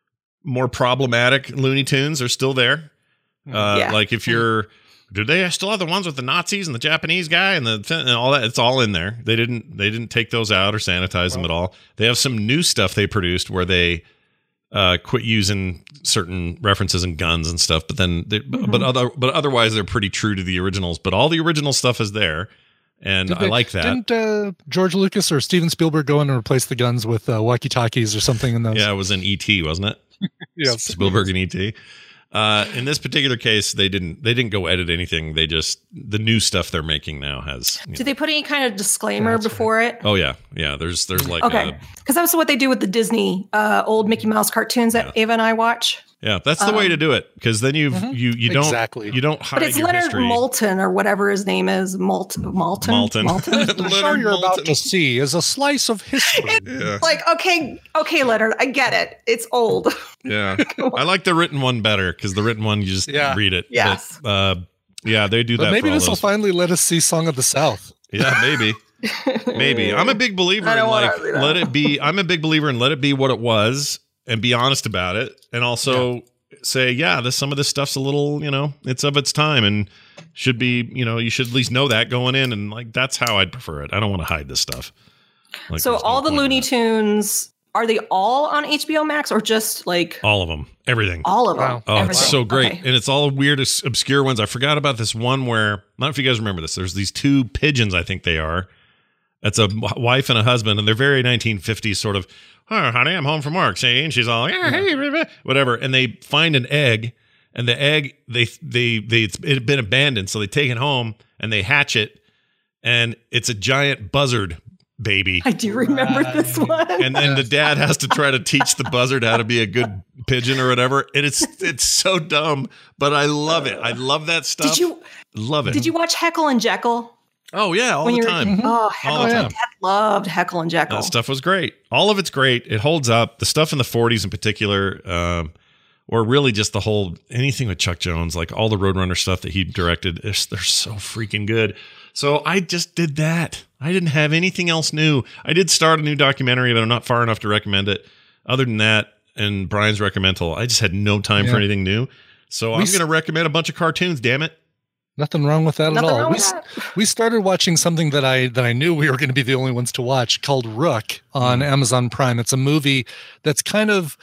more problematic Looney Tunes are still there. Uh, Yeah. Like if you're, do they still have the ones with the Nazis and the Japanese guy and the and all that? It's all in there. They didn't they didn't take those out or sanitize them at all. They have some new stuff they produced where they uh, quit using certain references and guns and stuff. But then, they, Mm-hmm. but other but otherwise they're pretty true to the originals. But all the original stuff is there, and Did I they- like that. Didn't uh, George Lucas or Steven Spielberg go in and replace the guns with uh, walkie-talkies or something in those? Yeah, it was in E T, wasn't it? Yes. Spielberg and E T. Uh, in this particular case, they didn't. They didn't go edit anything. They just the new stuff they're making now has. you Do know- they put any kind of disclaimer before it? Oh yeah, yeah. There's there's like Okay. a- Because that's what they do with the Disney uh, old Mickey Mouse cartoons that Ava and I watch. yeah. That's the way Um, to do it because then you've you you don't Exactly. you don't hide But it's your Leonard history. Moulton or whatever his name is. Malt- Malton. Malton. The show you're about to see is a slice of history. Yeah. Like, okay, okay, Leonard, I get it. It's old. Yeah, I like the written one better because the written one you just Yeah. read it. Yes. But, uh, yeah, they do But that. maybe for all this will those. finally let us see Song of the South. Yeah, maybe. Maybe. I'm a big believer I in don't wanna like see that. let it be. I'm a big believer in let it be what it was and be honest about it. And also say, yeah, this some of this stuff's a little, you know, it's of its time and should be, you know, you should at least know that going in. And like that's how I'd prefer it. I don't want to hide this stuff. Like, so there's no all the point in Looney that. Tunes, are they all on H B O Max or just like All of them. Everything. all of them? Wow. Oh, Everything. it's so great. Okay. And it's all weird, obs- obscure ones. I forgot about this one where, I don't know if you guys remember this. There's these two pigeons, I think they are. That's a w- wife and a husband, and they're very nineteen fifties sort of, oh, honey, I'm home from work. See? And she's all, yeah, hey, blah, blah," whatever. And they find an egg, and the egg, they, they, they, it's, it had been abandoned. So they take it home and they hatch it, and it's a giant buzzard baby. I do remember this one. And then the dad has to try to teach the buzzard how to be a good pigeon or whatever. And it's it's so dumb, but I love it. I love that stuff. Did you love it? did you watch Heckle and Jekyll? Oh yeah, all when the you're- time. Oh, Heckle All the and time. Dad loved Heckle and Jekyll. That stuff was great. All of it's great. It holds up. The stuff in the forties in particular, um, or really just the whole anything with Chuck Jones, like all the Roadrunner stuff that he directed, they're, they're so freaking good. So I just did that. I didn't have anything else new. I did start a new documentary, but I'm not far enough to recommend it. Other than that, and Brian's recommendal, I just had no time for Yeah. anything new. So We I'm s- going to recommend a bunch of cartoons. Damn it! Nothing wrong with that Nothing at all. wrong We, with s- that. we started watching something that I that I knew we were going to be the only ones to watch called Rook on Amazon Prime. It's a movie that's kind of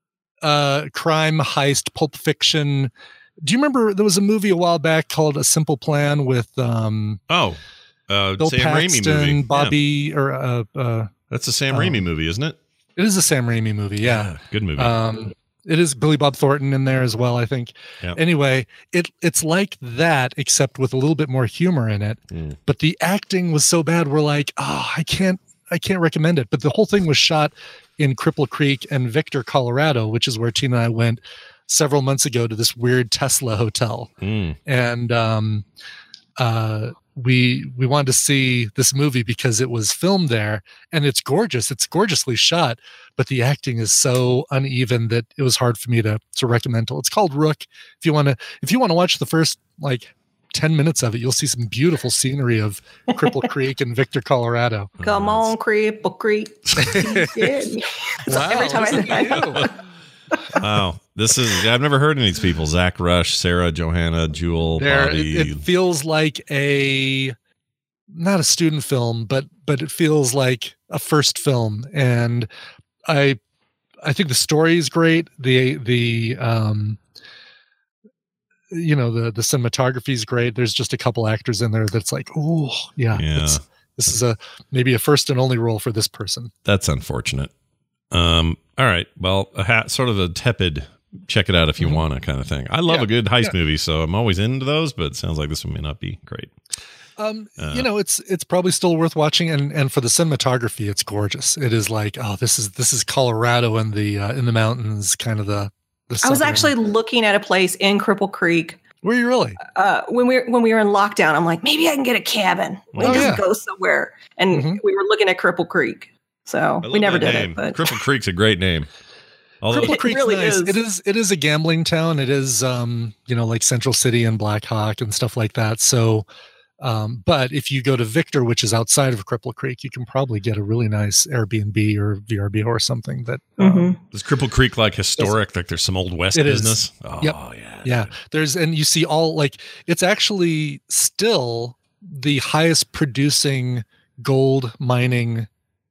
uh, crime heist, Pulp Fiction. Do you remember there was a movie a while back called A Simple Plan with um, Oh, uh, Bill Sam Raimi Paxton, movie. Yeah. Bobby, or uh, uh, That's a Sam um, Raimi movie, isn't it? it is a Sam Raimi movie. Yeah. good movie. Um, it is Billy Bob Thornton in there as well, I think. Yeah. Anyway, it it's like that, except with a little bit more humor in it. Mm. But the acting was so bad, we're like, oh, I can't, I can't recommend it. But the whole thing was shot in Cripple Creek and Victor, Colorado, which is where Tina and I went several months ago to this weird Tesla hotel. Mm. And um, uh, we we wanted to see this movie because it was filmed there, and it's gorgeous. It's gorgeously shot, but the acting is so uneven that it was hard for me to to recommend it. It's called Rook. If you want to, if you want to watch the first like ten minutes of it, you'll see some beautiful scenery of Cripple Creek and Victor, Colorado. Come on, Cripple Creek. Wow, Every time I say that. Wow, this is I've never heard of these people. Zach Rush, Sarah, Johanna, Jewel, There, Bobby. it, it feels like a not a student film, but but it feels like a first film, and I I think the story is great. The the um you know the the cinematography is great. There's just a couple actors in there that's like, oh yeah, Yeah. it's- this is a maybe a first and only role for this person. That's unfortunate. Um, all right. Well, a ha- sort of a tepid, check it out if you want to kind of thing. I love Yeah, a good heist yeah. movie, so I'm always into those, but it sounds like this one may not be great. Um, Uh, you know, it's it's probably still worth watching, and and for the cinematography, it's gorgeous. It is like, oh, this is this is Colorado in the uh, in the mountains, kind of the. the I was southern- actually looking at a place in Cripple Creek. Were you really? Uh, when we were when we were in lockdown, I'm like, maybe I can get a cabin. We Oh, can yeah. just go somewhere, and Mm-hmm. we were looking at Cripple Creek. So I we love never that did name. it, but Cripple Creek's a great name. Although, Cripple It Creek's really nice. is. It is it is a gambling town. It is um, you know, like Central City and Black Hawk and stuff like that. So um, but if you go to Victor, which is outside of Cripple Creek, you can probably get a really nice Airbnb or V R B O or something that um, is Cripple Creek like historic? Like there's some old West It is. business? Oh, Yep. yeah. Yeah. There's, and you see all like, it's actually still the highest producing gold mining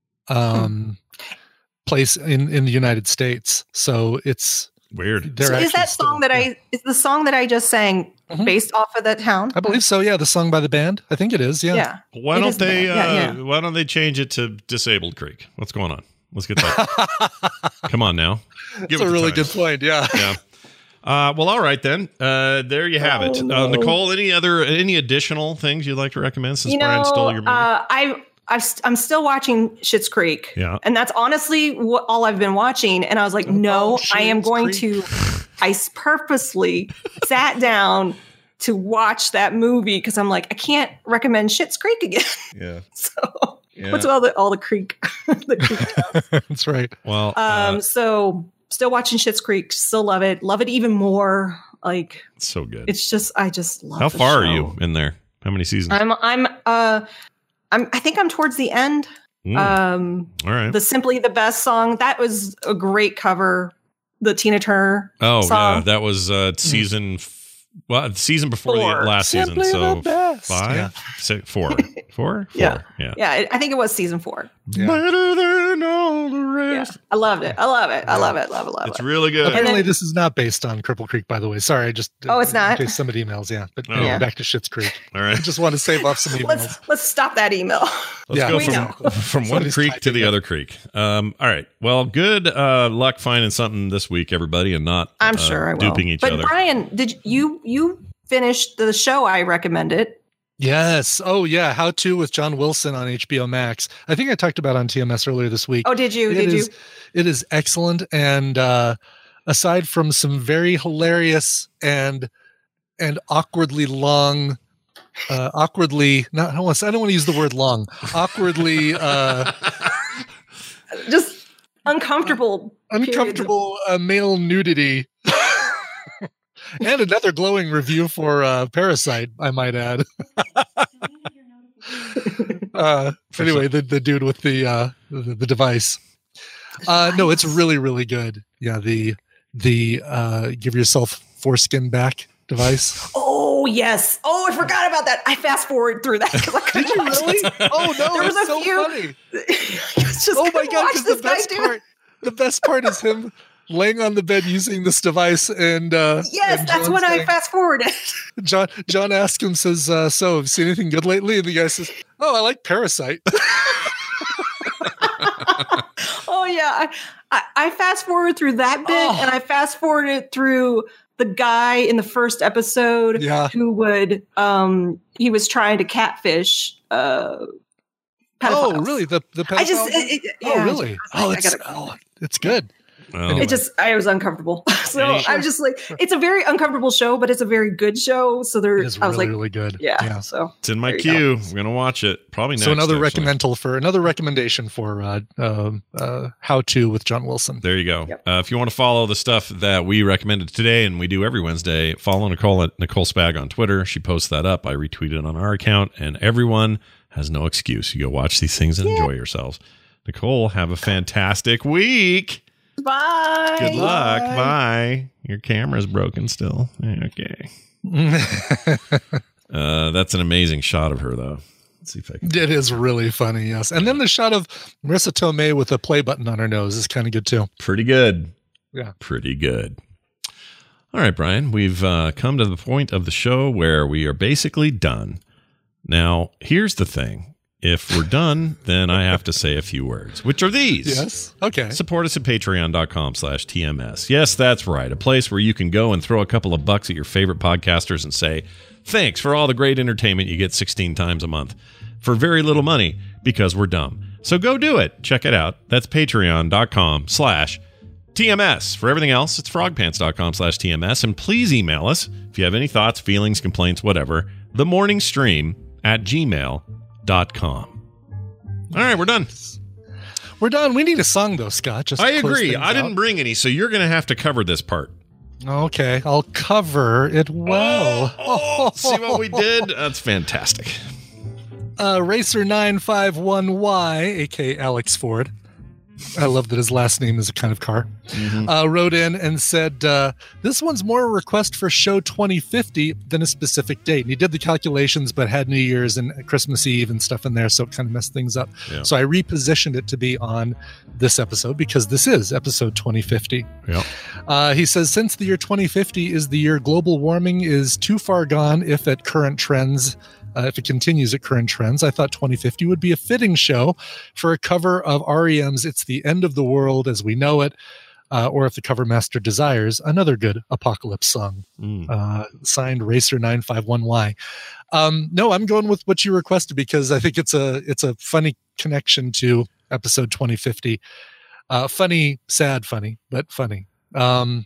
um, place in, in the United States. So it's weird. They're So is actually that still- song that I is the song that I just sang based off of that town? I believe so. Yeah. The song by the band. I think it is. Yeah. Yeah. Why It don't is the they? band. Uh, Yeah, yeah. Why don't they change it to Disabled Creek? What's going on? Let's get that. Come on now. That's Give a it the really time. good point. Yeah. Yeah. Uh, well, all right then. Uh, there you have it. Uh, Nicole, any other any additional things you'd like to recommend since You Brian know, stole your movie? uh, I I've, st- I'm still watching Schitt's Creek. Yeah. And that's honestly what all I've been watching. And I was like, no, I am going to, I s- purposely sat down to watch that movie because I'm like, I can't recommend Schitt's Creek again. Yeah. so Yeah. what's all the, all the creek? the creek That's right. Well, um, uh, so still watching Schitt's Creek, still love it. Love it even more. Like, it's so good. it's just, I just love How the far are show. you in there? How many seasons? I'm, I'm, uh, I'm, I think I'm towards the end. Mm. Um, all right. the Simply the Best song, that was a great cover. The Tina Turner Oh song. yeah, that was uh, season. F- well, the season before Four. the last Simply season. So the best. five, Yeah. six, four, four, Yeah. Four. yeah. Yeah, I- I think it was season four. Better than all the rest. I loved it. I love it. I love it. Love it. Love It's it. really good. Apparently, this is not based on Cripple Creek, by the way. Sorry, I just Oh, it's not? in case somebody emails. Yeah, but Oh. anyway, Yeah. back to Schitt's Creek. All right. I just want to save off some emails. Let's let's stop that email. Let's Yeah. go We from, know. from one Somebody's creek to the other creek. Um, all right. Well, good uh, luck finding something this week, everybody, and not I'm uh, sure I will. duping each but other. Brian, did you you finished the show I recommended? Yes. Oh, yeah. How to with John Wilson on H B O Max. I think I talked about it on T M S earlier this week. Oh, did you? It Did is- you? It is excellent, and uh, aside from some very hilarious and and awkwardly long, uh, awkwardly not. I don't want. I don't want to use the word long. Awkwardly. Uh, Just uncomfortable. periods of- uncomfortable uh, male nudity. And another glowing review for uh, Parasite, I might add. uh, anyway, the, the dude with the, uh, the the device. Uh, no, it's really really good. Yeah, the the uh, give yourself foreskin back device. Oh yes. Oh, I forgot about that. I fast forward through that because I couldn't Did you watch really? it. Oh no, There was it's a so few- funny. It's just Oh my couldn't god! watch Because this the guy best do part, the best part is him laying on the bed using this device, and uh, Yes, and that's John when I saying- fast forwarded. John John asks him, says, uh, "So, have you seen anything good lately?" And the guy says, "Oh, I like Parasite." Oh yeah, I, I, I fast forward through that bit, Oh. and I fast forwarded through the guy in the first episode Yeah. who would um he was trying to catfish uh Oh, pedophiles. really? The the I just pedophile? it, it- oh, yeah, really? I Oh, was like, it's I gotta- oh, it's good. Well, it just, I was uncomfortable. So Any- I'm just like, it's a very uncomfortable show, but it's a very good show. So there, It is I was really, like, really good. Yeah, Yeah. So it's in my there you queue. go. I'm going to watch it probably next. So another actually. recommendal for another recommendation for uh, um uh, How To with John Wilson. There you go. Uh, if you want to follow the stuff that we recommended today, and we do every Wednesday, follow Nicole at Nicole Spag on Twitter. She posts that up. I retweet it on our account, and everyone has no excuse. You go watch these things and enjoy yourselves. Nicole, have a fantastic week. Bye. Good luck. Bye. Bye. Your camera's broken still. Okay. uh, that's an amazing shot of her, though. Let's see if I can. It is really funny, yes. And then the shot of Marissa Tomei with a play button on her nose is kind of good, too. Pretty good. Yeah. Pretty good. All right, Brian, we've uh, come to the point of the show where we are basically done. Now, here's the thing. If we're done, then I have to say a few words, which are these. Yes. Okay. Support us at patreon.com slash TMS. Yes, that's right. A place where you can go and throw a couple of bucks at your favorite podcasters and say, thanks for all the great entertainment you get sixteen times a month for very little money because we're dumb. So go do it. Check it out. That's patreon.com slash TMS. For everything else, it's frogpants.com slash TMS. And please email us if you have any thoughts, feelings, complaints, whatever. The morning stream at gmail dot com. All right, we're done. We're done. We need a song, though, Scott. Just I to close agree. things I didn't out. bring any, so you're going to have to cover this part. Okay, I'll cover it well. Oh, see what we did? That's fantastic. Uh, Racer nine five one Y, aka Alex Ford. I love that his last name is a kind of car. Mm-hmm. Uh, wrote in and said, uh, this one's more a request for show twenty fifty than a specific date. And he did the calculations, but had New Year's and Christmas Eve and stuff in there, so it kind of messed things up. Yeah. So I repositioned it to be on this episode because this is episode twenty fifty. Yeah. Uh, he says, since the year twenty fifty is the year global warming is too far gone if at current trends, uh, if it continues at current trends, I thought twenty fifty would be a fitting show for a cover of R E M's It's the End of the World as We Know It, uh, or if the cover master desires, another good apocalypse song. Mm. Uh, signed Racer nine five one Y. Um, no, I'm going with what you requested because I think it's a it's a funny connection to episode twenty fifty. Uh, funny, sad, funny, but funny. Um,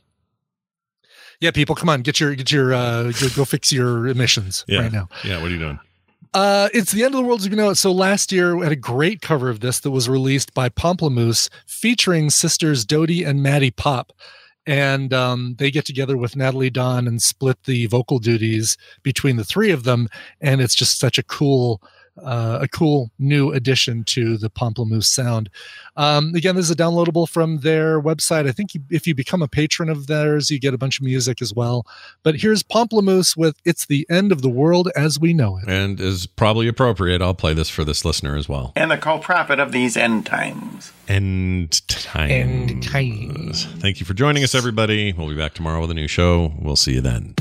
yeah, people, come on, get your get your uh, go, go fix your emissions Yeah. right now. Yeah, what are you doing? Uh, it's the end of the world as we know it. So last year we had a great cover of this that was released by Pomplamoose featuring sisters Dodie and Maddie Pop. And um, they get together with Natalie Dawn and split the vocal duties between the three of them. And it's just such a cool, uh, a cool new addition to the Pomplamoose sound. Um, again, this is a downloadable from their website. I think you, if you become a patron of theirs, you get a bunch of music as well. But here's Pomplamoose with It's the End of the World as We Know It. And is probably appropriate. I'll play this for this listener as well. And the co-prophet of these end times. End times. End times. Thank you for joining us, everybody. We'll be back tomorrow with a new show. We'll see you then.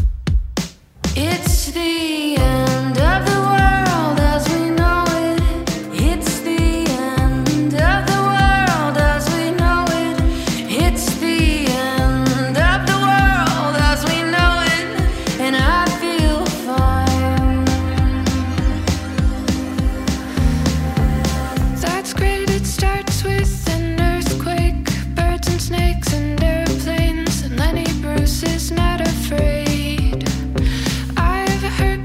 It's the end of the world as we know it. It's the end of the world as we know it. It's the end of the world as we know it. And I feel fine. That's great. It starts with an earthquake, birds and snakes and airplanes. And Lenny Bruce is not afraid. I've heard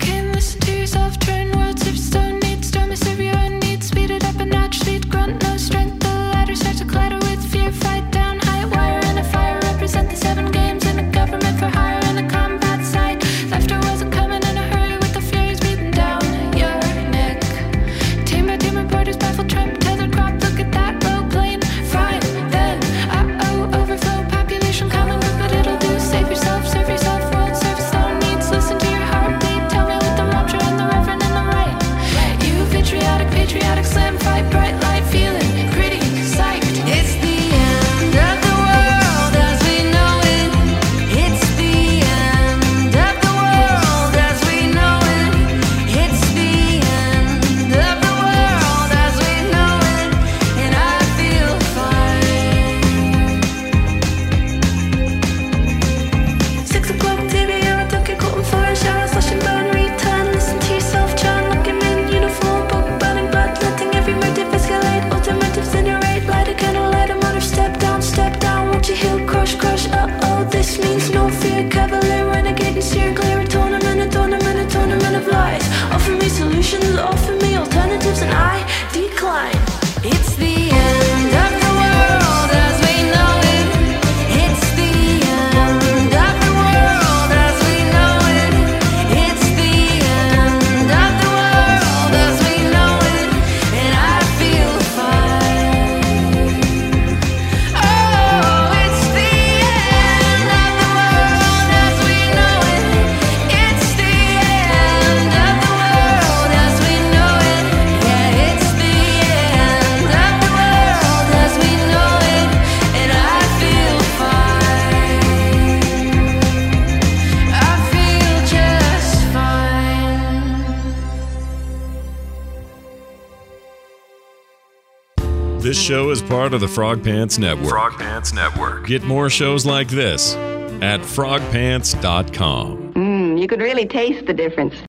kind of lies. Offer me solutions, offer me alternatives, and I decline. It's the end of the world as we know it. It's the end of the world as we know it. It's the end of the world as we know it. And I feel fine. Oh, it's the end of the world as we know it. It's the end of the world as we know it. Yeah, it's the end of the world as we know it. And I feel fine. I feel just fine. This show is part of the Frog Pants Network. Frog Pants Network. Get more shows like this at frog pants dot com. Mm, you could really taste the difference.